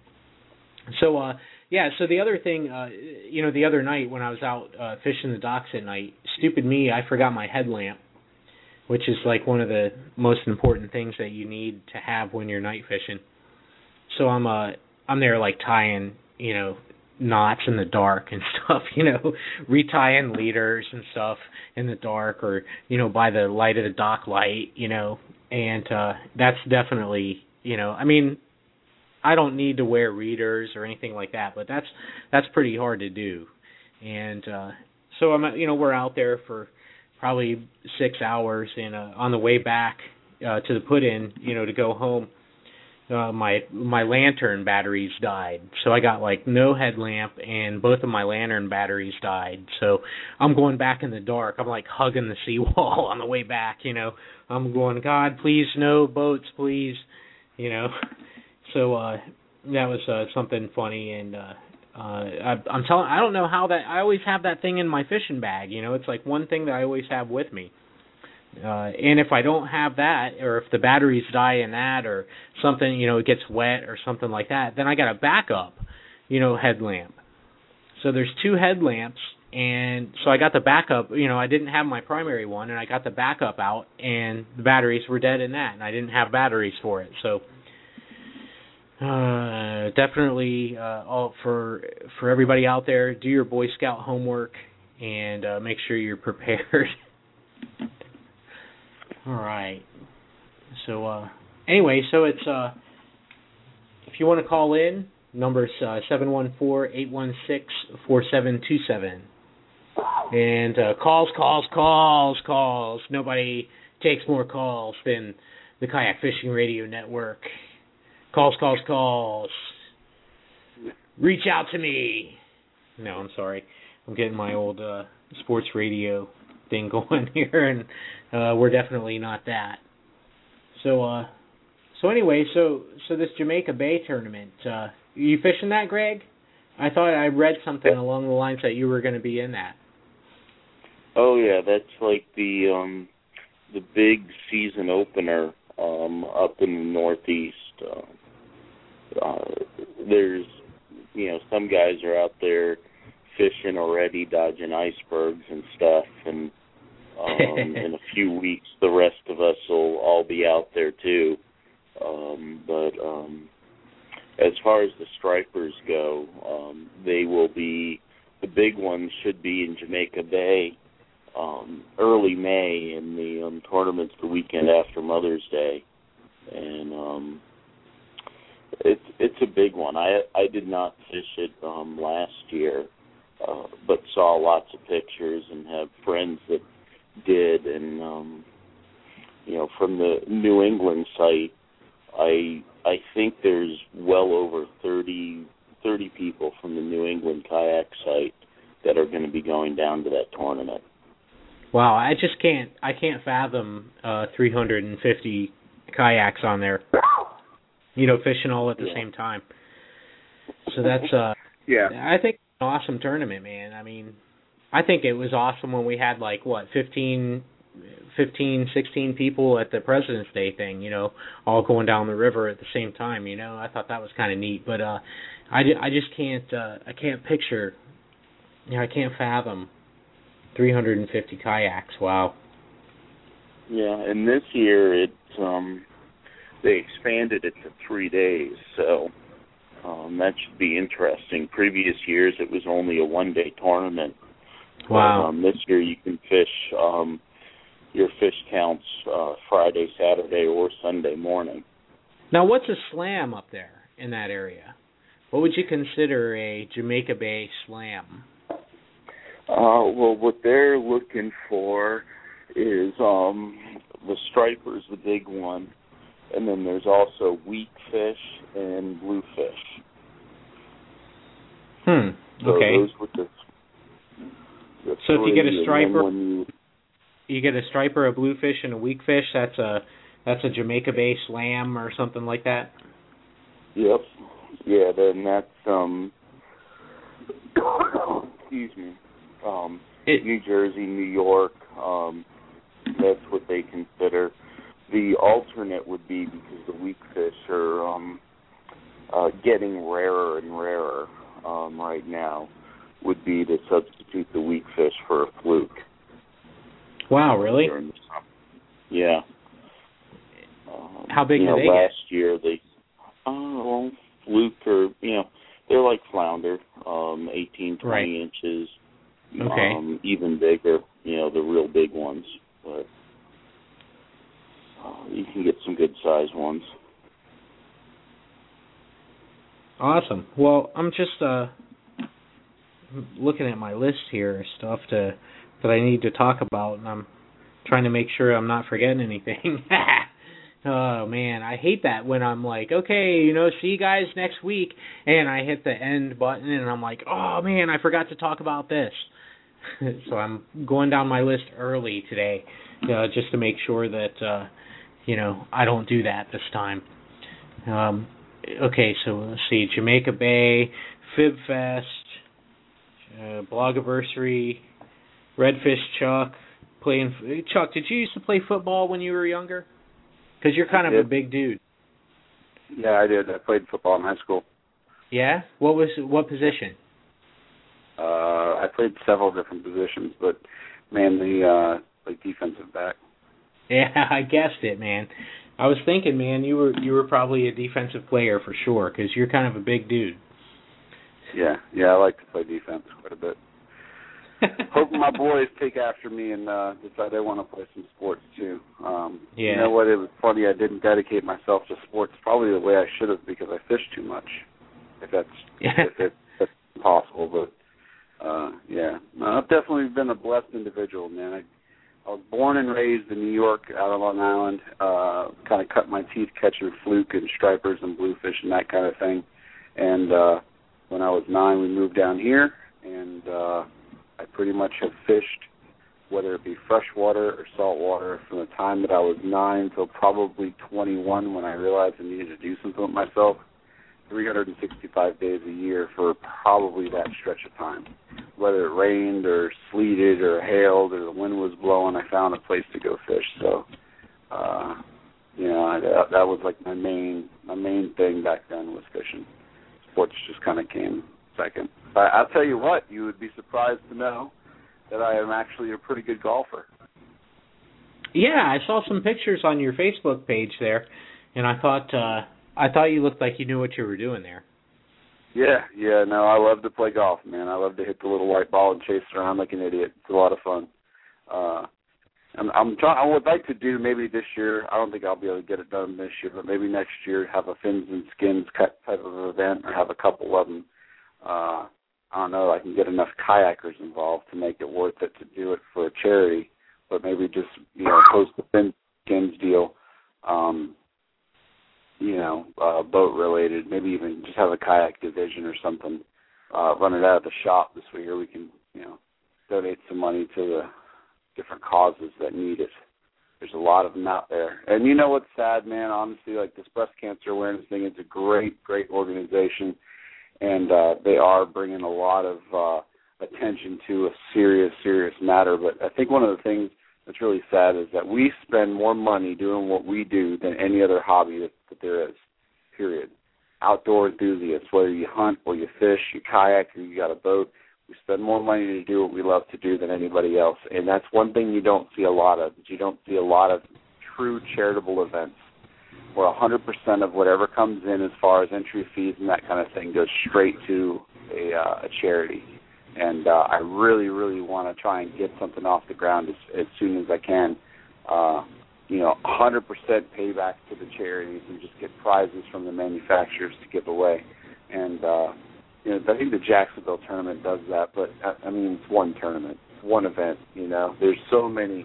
S1: So, uh, yeah, so the other thing, uh, you know, the other night when I was out uh, fishing the docks at night, stupid me, I forgot my headlamp, which is like one of the most important things that you need to have when you're night fishing. So I'm uh, I'm there like tying, you know, knots in the dark and stuff, you know, retying leaders and stuff in the dark or, you know, by the light of the dock light, you know, and uh, that's definitely, you know, I mean, I don't need to wear readers or anything like that, but that's that's pretty hard to do. And uh, so I'm, you know, we're out there for probably six hours, and uh, on the way back uh, to the put-in, you know, to go home, uh, my my lantern batteries died. So I got like no headlamp, and both of my lantern batteries died. So I'm going back in the dark. I'm like hugging the seawall on the way back. You know, I'm going, God, please no boats, please. You know. So uh, that was uh, something funny, and uh, uh, I, I'm telling. I don't know how that. I always have that thing in my fishing bag. You know, it's like one thing that I always have with me. Uh, and if I don't have that, or if the batteries die in that, or something, you know, it gets wet or something like that, then I got a backup, you know, headlamp. So there's two headlamps, and so I got the backup. You know, I didn't have my primary one, and I got the backup out, and the batteries were dead in that, and I didn't have batteries for it. So. Uh, definitely, uh, all for for everybody out there, do your Boy Scout homework and uh, make sure you're prepared. All right. So uh, anyway, so it's uh, if you want to call in, number's uh, seven one four, eight one six, four seven two seven. And uh, calls, calls, calls, calls. Nobody takes more calls than the Kayak Fishing Radio Network. Calls, calls, calls. Reach out to me. No, I'm sorry. I'm getting my old uh, sports radio thing going here, and uh, we're definitely not that. So, uh, so anyway, so so this Jamaica Bay tournament, uh, you fishing that, Greg? I thought I read something along the lines that you were going to be in that.
S3: Oh yeah, that's like the um, the big season opener um, up in the Northeast. Uh, uh, there's, you know, some guys are out there fishing already, dodging icebergs and stuff, and um, in a few weeks the rest of us will all be out there too. Um, but um, as far as the stripers go, um, they will be, the big ones should be in Jamaica Bay um, early May, and the um, tournament's the weekend after Mother's Day. And um, it's it's a big one. I I did not fish it um, last year, uh, but saw lots of pictures and have friends that did. And um, you know, from the New England site, I I think there's well over thirty, thirty people from the New England kayak site that are going to be going down to that tournament.
S1: Wow, I just can't I can't fathom uh, three hundred fifty kayaks on there, you know, fishing all at the yeah. same time. So that's uh
S2: yeah.
S1: I think it's an awesome tournament, man. I mean, I think it was awesome when we had like what fifteen, sixteen people at the President's Day thing, you know, all going down the river at the same time, you know. I thought that was kind of neat, but uh I, I just can't uh, I can't picture, you know, I can't fathom three hundred fifty kayaks. Wow.
S3: Yeah, and this year it um, they expanded it to three days. So Um, that should be interesting. Previous years, it was only a one-day tournament.
S1: Wow.
S3: But, um, this year, you can fish um, your fish counts uh, Friday, Saturday, or Sunday morning.
S1: Now, what's a slam up there in that area? What would you consider a Jamaica Bay slam?
S3: Uh, well, what they're looking for is um, the striper's the big one, and then there's also weak fish and bluefish.
S1: Hmm.
S3: So
S1: okay.
S3: those were the, the
S1: so if you get a striper,
S3: you,
S1: you get a striper, a bluefish, and a weak fish. That's a that's a Jamaica Bay slam or something like that.
S3: Yep. Yeah. Then that's um. excuse me. Um,
S1: it,
S3: New Jersey, New York. Um, that's what they consider. The alternate would be, because the weak fish are um, uh, getting rarer and rarer um, right now, would be to substitute the weak fish for a fluke.
S1: Wow, really?
S3: Yeah. Um,
S1: How big
S3: you
S1: do
S3: know,
S1: they
S3: last
S1: get?
S3: year they, oh, well, fluke or, you know, they're like flounder, um, eighteen, twenty
S1: right.
S3: inches.
S1: Okay.
S3: Um, even bigger, you know, the real big ones. But uh, you can get some good sized ones.
S1: Awesome. Well, I'm just uh, looking at my list here of stuff to that I need to talk about, and I'm trying to make sure I'm not forgetting anything. Oh, man, I hate that when I'm like, okay, you know, see you guys next week, and I hit the end button, and I'm like, oh, man, I forgot to talk about this. So I'm going down my list early today uh, just to make sure that, uh, you know, I don't do that this time. Um, okay, so let's see, Jamaica Bay, Fib Fest, uh, Blogiversary, Redfish Chuck, playing. Chuck, did you used to play football when you were younger? Because you're kind of a big dude.
S2: Yeah, I did. I played football in high school.
S1: Yeah? What was what position?
S2: Uh, I played several different positions, but mainly uh, like defensive back.
S1: Yeah, I guessed it, man. I was thinking, man, you were you were probably a defensive player for sure, because you're kind of a big dude.
S2: Yeah, yeah, I like to play defense quite a bit. Hope my boys take after me and uh, decide they want to play some sports too. Um,
S1: yeah.
S2: You know what? It was funny. I didn't dedicate myself to sports probably the way I should have, because I fish too much. If that's if it, that's possible, but uh, yeah, no, I've definitely been a blessed individual, man. I, I was born and raised in New York, out on Long Island. Uh, kind of cut my teeth catching fluke and stripers and bluefish and that kind of thing. And uh, when I was nine, we moved down here, and uh, I pretty much have fished, whether it be freshwater or saltwater, from the time that I was nine till probably twenty-one, when I realized I needed to do something with myself, three hundred sixty-five days a year for probably that stretch of time. Whether it rained or sleeted or hailed or the wind was blowing, I found a place to go fish. So, uh, you know, I, that, that was like my main my main thing back then, was fishing. Sports just kind of came second. But I'll tell you what, you would be surprised to know that I am actually a pretty good golfer.
S1: Yeah, I saw some pictures on your Facebook page there, and I thought uh, I thought you looked like you knew what you were doing there.
S2: Yeah, yeah, no, I love to play golf, man. I love to hit the little white ball and chase it around like an idiot. It's a lot of fun. Uh, I'm, I'm trying. I would like to do maybe this year. I don't think I'll be able to get it done this year, but maybe next year have a fins and skins type of event, or have a couple of them. Uh, I don't know. I can get enough kayakers involved to make it worth it to do it for a charity, but maybe just, you know, post the fins and skins deal. Um, you know, uh, boat related. Maybe even just have a kayak division or something. Uh, run it out of the shop this year. We can, you know, donate some money to the different causes that need it. There's a lot of them out there. And you know what's sad, man? Honestly, like this breast cancer awareness thing is a great, great organization, and uh, they are bringing a lot of uh, attention to a serious, serious matter. But I think one of the things that's really sad is that we spend more money doing what we do than any other hobby that, that there is, period. Outdoor enthusiasts, whether you hunt or you fish, you kayak, or you got a boat, we spend more money to do what we love to do than anybody else. And that's one thing you don't see a lot of. You don't see a lot of true charitable events. where one hundred percent of whatever comes in as far as entry fees and that kind of thing goes straight to a, uh, a charity. And uh, I really, really want to try and get something off the ground as, as soon as I can. Uh, you know, one hundred percent payback to the charities and just get prizes from the manufacturers to give away. And, uh, you know, I think the Jacksonville tournament does that, but, I mean, it's one tournament, one event, you know. There's so many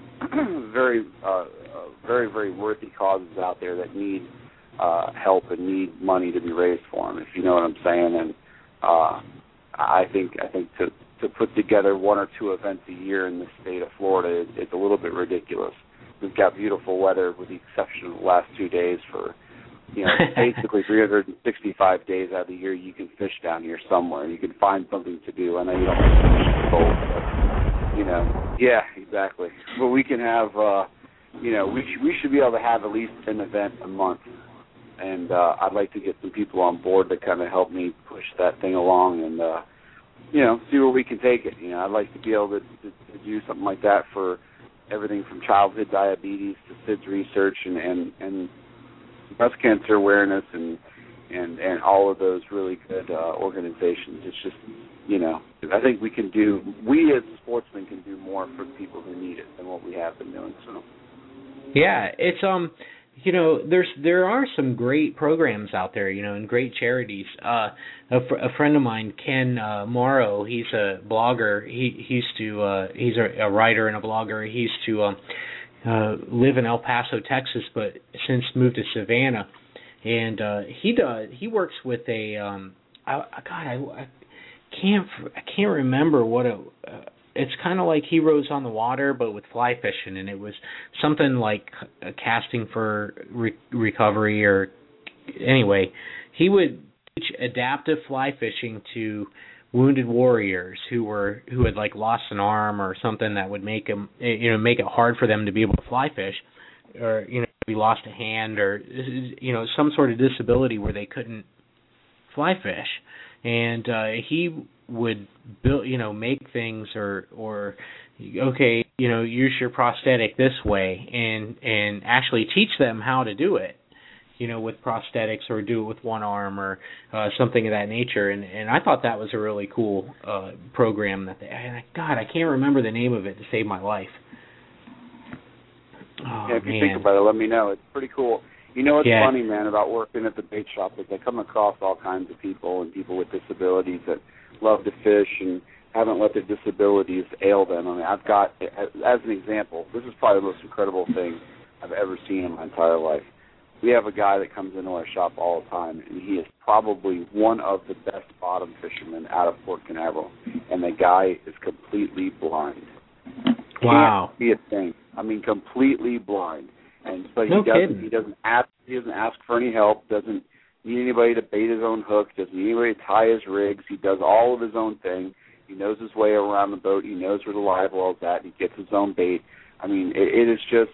S2: very, uh, uh, very, very worthy causes out there that need uh, help and need money to be raised for them, if you know what I'm saying. And uh, I think I think to, to put together one or two events a year in the state of Florida is, is a little bit ridiculous. We've got beautiful weather with the exception of the last two days for, you know, basically three hundred sixty-five days out of the year you can fish down here somewhere. You can find something to do. I know you don't like to fish in the cold, but, you know, yeah, exactly. But we can have, uh, you know, we, sh- we should be able to have at least an event a month. And uh, I'd like to get some people on board to kind of help me push that thing along and, uh, you know, see where we can take it. You know, I'd like to be able to, to, to do something like that for everything from childhood diabetes to S I D S research and, and, and breast cancer awareness and, and, and all of those really good uh, organizations. It's just, you know, I think we can do, we as sportsmen can do more for people who need it than what we have been doing. So,
S1: yeah, it's, um, you know, there's there are some great programs out there, you know, and great charities. Uh, a, fr- a friend of mine, Ken uh, Morrow, he's a blogger. He, he used to uh, he's a, a writer and a blogger. He used to um, uh, live in El Paso, Texas, but since moved to Savannah, and uh, he does he works with a um, I, God I, I can't I can't remember what it. Uh, It's kind of like Heroes on the Water, but with fly fishing, and it was something like uh, casting for re- recovery, or anyway, he would teach adaptive fly fishing to wounded warriors who were who had like lost an arm or something that would make them, you know, make it hard for them to be able to fly fish, or you know, maybe lost a hand, or you know, some sort of disability where they couldn't fly fish, and uh, he would build, you know, make things or or okay, you know, use your prosthetic this way, and and actually teach them how to do it, you know, with prosthetics, or do it with one arm, or uh, something of that nature. And and I thought that was a really cool uh, program that they. And I, God, I can't remember the name of it to save my life. Oh,
S2: yeah, if you
S1: man.
S2: think about it, let me know. It's pretty cool. You know what's
S1: yeah.
S2: funny, man, about working at the bait shop is I come across all kinds of people and people with disabilities that love to fish and haven't let their disabilities ail them. I mean, I've got, as an example, this is probably the most incredible thing I've ever seen in my entire life. We have a guy that comes into our shop all the time, and he is probably one of the best bottom fishermen out of Port Canaveral, and the guy is completely blind.
S1: Wow.
S2: Can't see a thing. I mean, completely blind. And but he
S1: no
S2: doesn't
S1: kidding.
S2: he doesn't ask he doesn't ask for any help, doesn't need anybody to bait his own hook, doesn't need anybody to tie his rigs. He does all of his own thing. He knows his way around the boat. He knows where the live well is at. He gets his own bait. I mean, it, it is just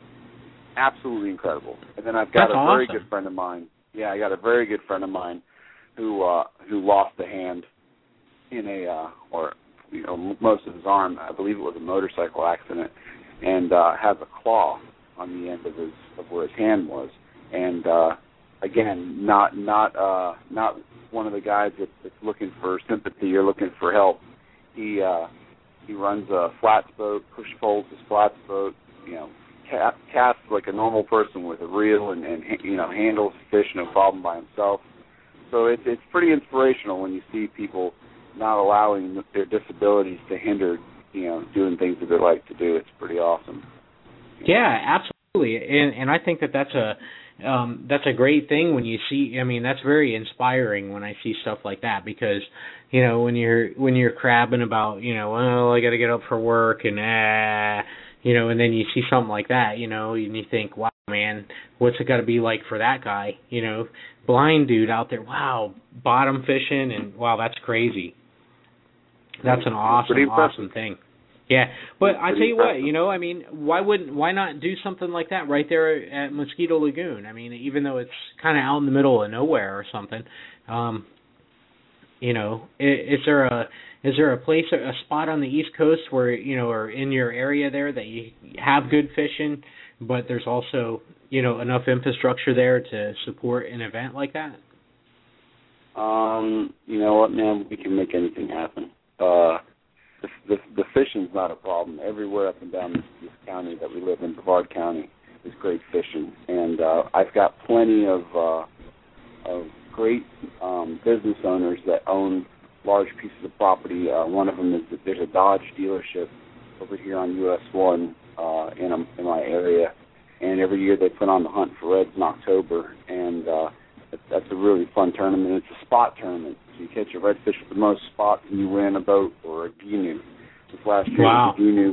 S2: absolutely incredible. And then I've got
S1: That's
S2: a very
S1: awesome.
S2: good friend of mine. Yeah, I got a very good friend of mine who uh, who lost a hand in a uh, or you know most of his arm. I believe it was a motorcycle accident, and uh, has a claw on the end of his of where his hand was. And uh, again, not not uh, not one of the guys that, that's looking for sympathy or looking for help. He uh, he runs a flats boat, push poles his flats boat, you know, ca- casts like a normal person with a reel and, and you know handles fish no problem by himself. So it's it's pretty inspirational when you see people not allowing their disabilities to hinder you know doing things that they like to do. It's pretty awesome.
S1: Yeah, absolutely, and and I think that that's a um, that's a great thing when you see. I mean, that's very inspiring when I see stuff like that, because you know when you're when you're crabbing about you know oh I got to get up for work and ah you know and then you see something like that you know and you think wow man what's it got to be like for that guy you know blind dude out there wow bottom fishing and wow that's crazy. That's an awesome awesome thing. Yeah, but I tell you what, you know, I mean, why wouldn't, why not do something like that right there at Mosquito Lagoon? I mean, even though it's kind of out in the middle of nowhere or something, um, you know, is, is there a is there a place, a spot on the East Coast where you know, or in your area there that you have good fishing, but there's also, you know, enough infrastructure there to support an event like that?
S2: Um, you know what, man? We can make anything happen. Uh, the, the, the fishing's not a problem. Everywhere up and down this, this county that we live in, Brevard County, is great fishing. And uh, I've got plenty of, uh, of great um, business owners that own large pieces of property. Uh, one of them is that there's a Dodge dealership over here on U S one uh, in, a, in my area. And every year they put on the Hunt for Reds in October. And uh, that's a really fun tournament. It's a spot tournament. So you catch a redfish with the most spots and you win a boat or a Ginu. This last year
S1: wow.
S2: was a Ginu.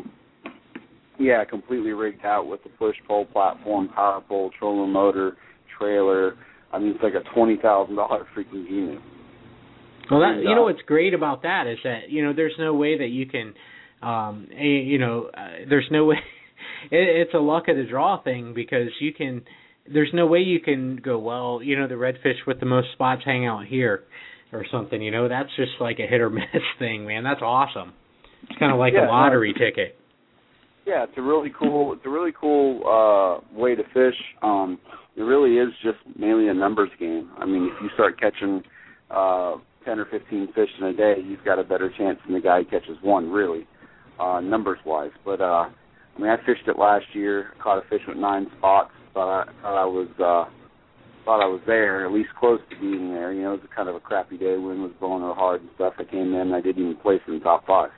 S2: Yeah, completely rigged out with a push-pole platform, power pole, trolling motor, trailer. I mean, it's like a twenty thousand dollars freaking Ginu.
S1: Well, that, you know what's great about that is that, you know, there's no way that you can, um, you know, uh, there's no way. It, it's a luck of the draw thing because you can – there's no way you can go, well, you know, the redfish with the most spots hang out here or something, you know. That's just like a hit or miss thing, man. That's awesome. It's kind of like
S2: yeah,
S1: a lottery
S2: no,
S1: ticket.
S2: Yeah, it's a really cool, it's a really cool uh, way to fish. Um, it really is just mainly a numbers game. I mean, if you start catching uh, ten or fifteen fish in a day, you've got a better chance than the guy who catches one, really, uh, numbers-wise. But, uh, I mean, I fished it last year, caught a fish with nine spots. Thought I, thought I was uh, thought I was there, at least close to being there. You know, it was kind of a crappy day. Wind was blowing real hard and stuff. I came in and I didn't even place in the top five.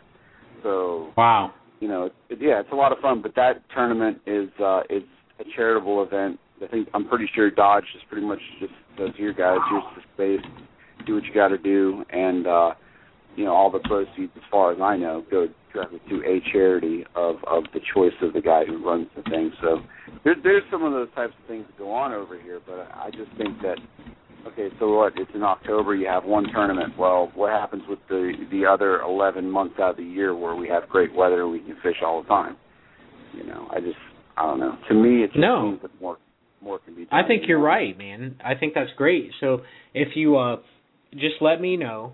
S2: So
S1: wow,
S2: you know, it, yeah, it's a lot of fun. But that tournament is uh, is a charitable event. I think I'm pretty sure Dodge is pretty much just says, "Here, guys, here's the space. Do what you got to do," and uh, you know, all the proceeds, as far as I know, go directly to a charity of, of the choice of the guy who runs the thing. So there, there's some of those types of things that go on over here, but I just think that, okay, so what, it's in October, you have one tournament. Well, what happens with the, the other eleven months out of the year where we have great weather and we can fish all the time? You know, I just, I don't know. To me, it just
S1: no.
S2: seems that more, more can be done.
S1: I think you're right, man. I think that's great. So if you uh, just let me know,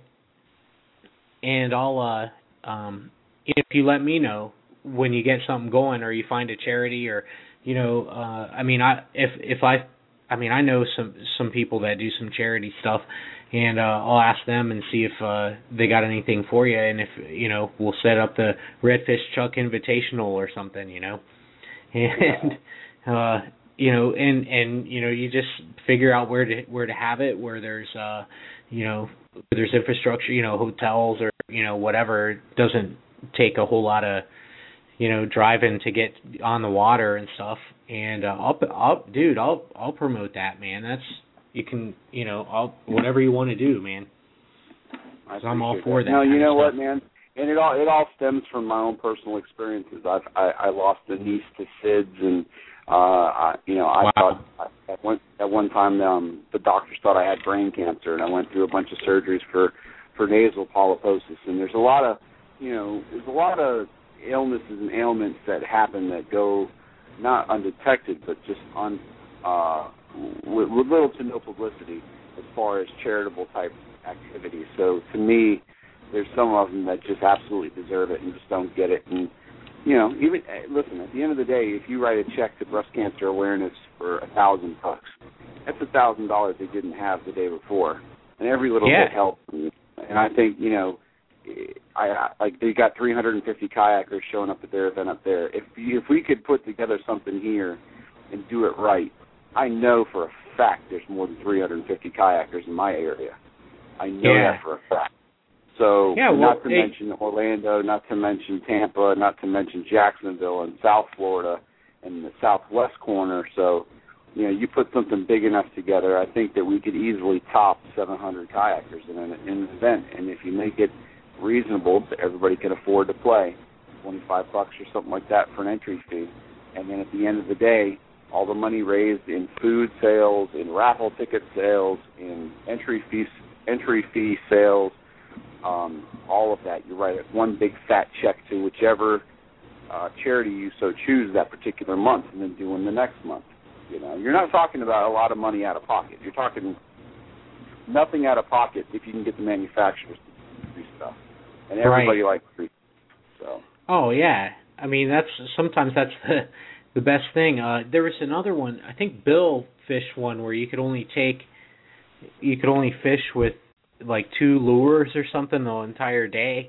S1: and I'll, uh, um, if you let me know when you get something going or you find a charity or, you know, uh, I mean, I if if I, I mean, I know some some people that do some charity stuff, and uh, I'll ask them and see if uh, they got anything for you, and if, you know, we'll set up the Redfish Chuck Invitational or something, you know, and uh, you know, and and you know, you just figure out where to where to have it, where there's uh, you know, where there's infrastructure, you know, hotels or, you know, whatever. It doesn't take a whole lot of, you know, driving to get on the water and stuff. And uh, I'll, I'll, dude, I'll, I'll promote that, man. That's, you can, you know, I'll, whatever you want to do, man. I'm all for that.
S2: No, you know what,
S1: stuff.
S2: man? And it all, it all stems from my own personal experiences. I've, I, I lost a niece to S I D S, and uh, I, you know, I
S1: wow.
S2: thought I, at one at one time um, the doctors thought I had brain cancer, and I went through a bunch of surgeries for, for nasal polyposis. And there's a lot of, you know, there's a lot of illnesses and ailments that happen that go not undetected, but just on uh, with, with little to no publicity as far as charitable type activities. So to me, there's some of them that just absolutely deserve it and just don't get it. And, you know, even listen, at the end of the day, if you write a check to breast cancer awareness for a thousand bucks, that's a thousand dollars they didn't have the day before, and every little
S1: yeah.
S2: bit helps. And I think, you know, I, I like they got three hundred fifty kayakers showing up at their event up there. If if we could put together something here and do it right, I know for a fact there's more than three hundred fifty kayakers in my area. I know
S1: yeah.
S2: that for a fact. So
S1: yeah, well,
S2: not to
S1: it,
S2: mention Orlando, not to mention Tampa, not to mention Jacksonville and South Florida and the southwest corner. So, you know, you put something big enough together, I think that we could easily top seven hundred kayakers in an, in an event. And if you make it reasonable that everybody can afford to play, twenty-five bucks or something like that for an entry fee, and then at the end of the day, all the money raised in food sales, in raffle ticket sales, in entry fees, entry fee sales, um, all of that, you write one big fat check to whichever uh, charity you so choose that particular month, and then do in the next month. You know, you're not talking about a lot of money out of pocket. You're talking nothing out of pocket if you can get the manufacturers to do free stuff, and everybody
S1: right.
S2: likes free. So.
S1: Oh yeah, I mean that's sometimes that's the the best thing. Uh, there was another one. I think Bill fished one where you could only take, you could only fish with like two lures or something the entire day.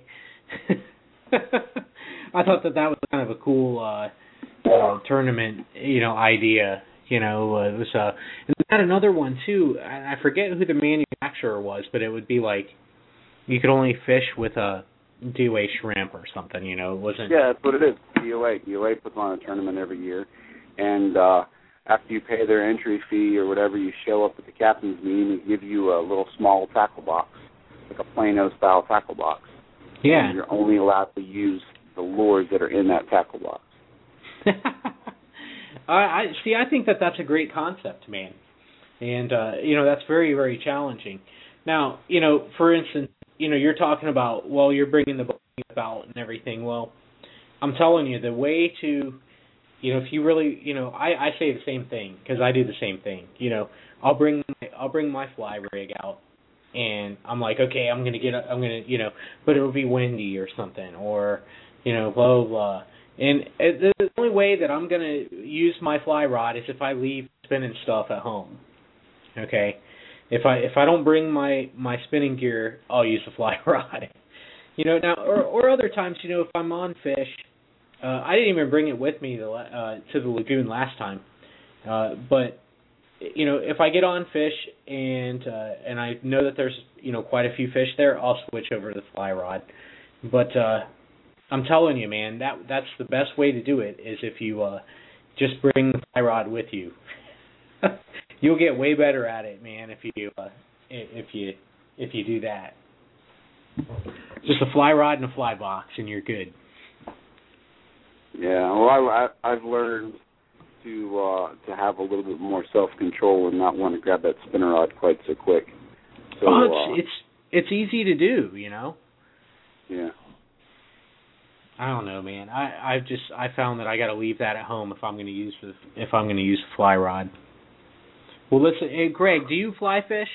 S1: I thought that that was kind of a cool uh, uh, tournament, you know, idea. You know, uh, it was uh, and we had another one too. I, I forget who the manufacturer was, but it would be like you could only fish with a D O A shrimp or something. You know, it wasn't.
S2: Yeah, that's what it is. D O A. D O A puts on a tournament every year, and uh, after you pay their entry fee or whatever, you show up at the captain's meeting and give you a little small tackle box, like a Plano style tackle box.
S1: Yeah.
S2: And you're only allowed to use the lures that are in that tackle box.
S1: I, I see. I think that that's a great concept, man, and uh, you know that's very, very challenging. Now, you know, for instance, you know, you're talking about well, you're bringing the boat out and everything. Well, I'm telling you, the way to, you know, if you really, you know, I, I say the same thing because I do the same thing. You know, I'll bring my, I'll bring my fly rig out, and I'm like, okay, I'm gonna get, I'm gonna, you know, but it'll be windy or something, or, you know, blah blah blah. And the only way that I'm going to use my fly rod is if I leave spinning stuff at home. Okay? If I if I don't bring my, my spinning gear, I'll use the fly rod. You know, now or or other times, you know, if I'm on fish, uh, I didn't even bring it with me the, uh, to the lagoon last time. Uh, but you know, if I get on fish and uh, and I know that there's, you know, quite a few fish there, I'll switch over to the fly rod. But uh I'm telling you, man, that that's the best way to do it is if you uh, just bring the fly rod with you. You'll get way better at it, man, if you uh, if you if you do that. Just a fly rod and a fly box, and you're good.
S2: Yeah, well, I, I, I've learned to uh, to have a little bit more self control and not want to grab that spinner rod quite so quick. So
S1: oh, it's,
S2: uh,
S1: it's it's easy to do, you know.
S2: Yeah.
S1: I don't know, man. I I've just I found that I got to leave that at home if I'm going to use the if I'm going to use the fly rod. Well, listen, hey, Greg, do you fly fish?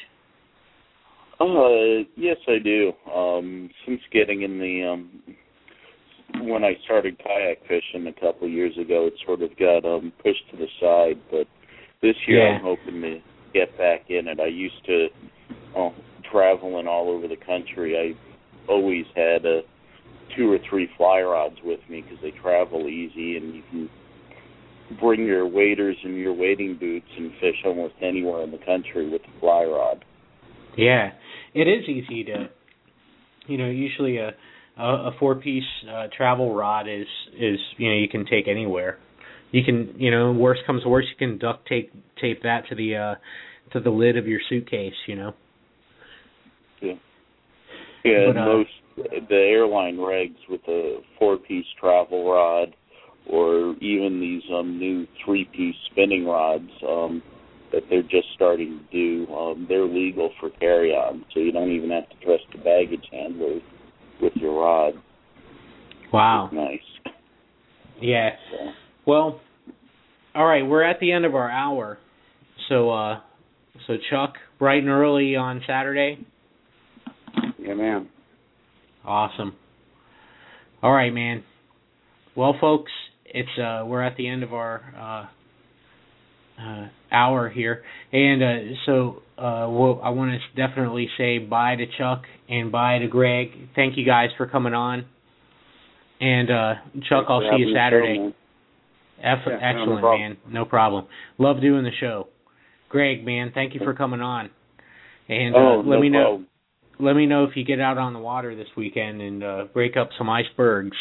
S3: Uh, yes, I do. Um, since getting in the um, when I started kayak fishing a couple of years ago, it sort of got um pushed to the side. But this year,
S1: Yeah.
S3: I'm hoping to get back in it. I used to, oh, traveling all over the country. I always had a two or three fly rods with me because they travel easy and you can bring your waders and your wading boots and fish almost anywhere in the country with the fly rod.
S1: Yeah, it is easy to, you know, usually a a, a four-piece uh, travel rod is, is, you know, you can take anywhere. You can, you know, worst comes to worst, you can duct tape tape that to the uh, to the lid of your suitcase, you know.
S3: Yeah. Yeah,
S1: But, uh,
S3: most the airline regs with a four-piece travel rod, or even these um, new three-piece spinning rods um, that they're just starting to do, um, they're legal for carry-on, so you don't even have to trust the baggage handler with your rod.
S1: Wow.
S3: It's nice.
S1: Yeah.
S3: So.
S1: Well, all right, we're at the end of our hour. So, uh, so Chuck, bright and early on Saturday.
S2: Yeah, man.
S1: Awesome. All right, man. Well, folks, it's uh, we're at the end of our uh, uh, hour here, and uh, so uh, we'll, I want to definitely say bye to Chuck and bye to Greg. Thank you guys for coming on, and uh, Chuck, I'll see you Saturday.
S2: Show,
S1: Eff-
S2: yeah,
S1: excellent,
S2: no
S1: man. No problem. Love doing the show. Greg, man, thank you for coming on, and uh,
S3: oh,
S1: let
S3: no
S1: me know.
S3: problem.
S1: Let me know if you get out on the water this weekend and uh, break up some icebergs.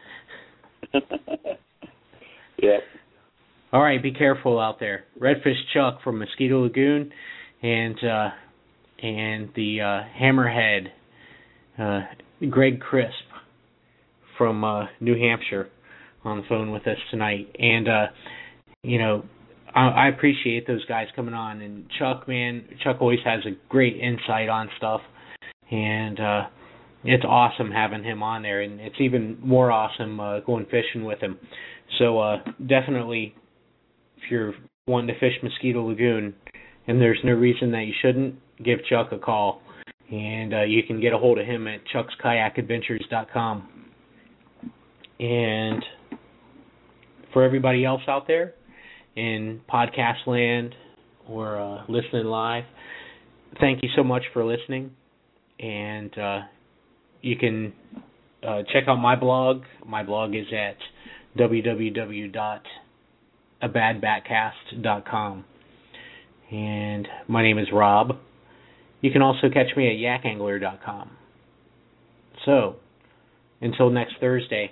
S3: Yep.
S1: All right, be careful out there. Redfish Chuck from Mosquito Lagoon, and uh, and the uh, Hammerhead, uh, Greg Crisp from uh, New Hampshire, on the phone with us tonight. And uh, you know, I, I appreciate those guys coming on. And Chuck, man, Chuck always has a great insight on stuff. And uh, it's awesome having him on there, and it's even more awesome uh, going fishing with him. So uh, definitely, if you're wanting to fish Mosquito Lagoon, and there's no reason that you shouldn't, give Chuck a call. And uh, you can get a hold of him at chucks kayak adventures dot com. And for everybody else out there in podcast land or uh, listening live, thank you so much for listening. And uh, you can uh, check out my blog. My blog is at w w w dot a bad bat cast dot com. And my name is Rob. You can also catch me at yak angler dot com. So, until next Thursday,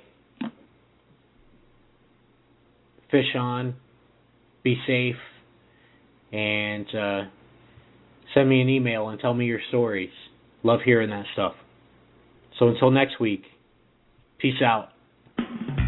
S1: fish on, be safe, and uh, send me an email and tell me your stories. Love hearing that stuff. So until next week, peace out.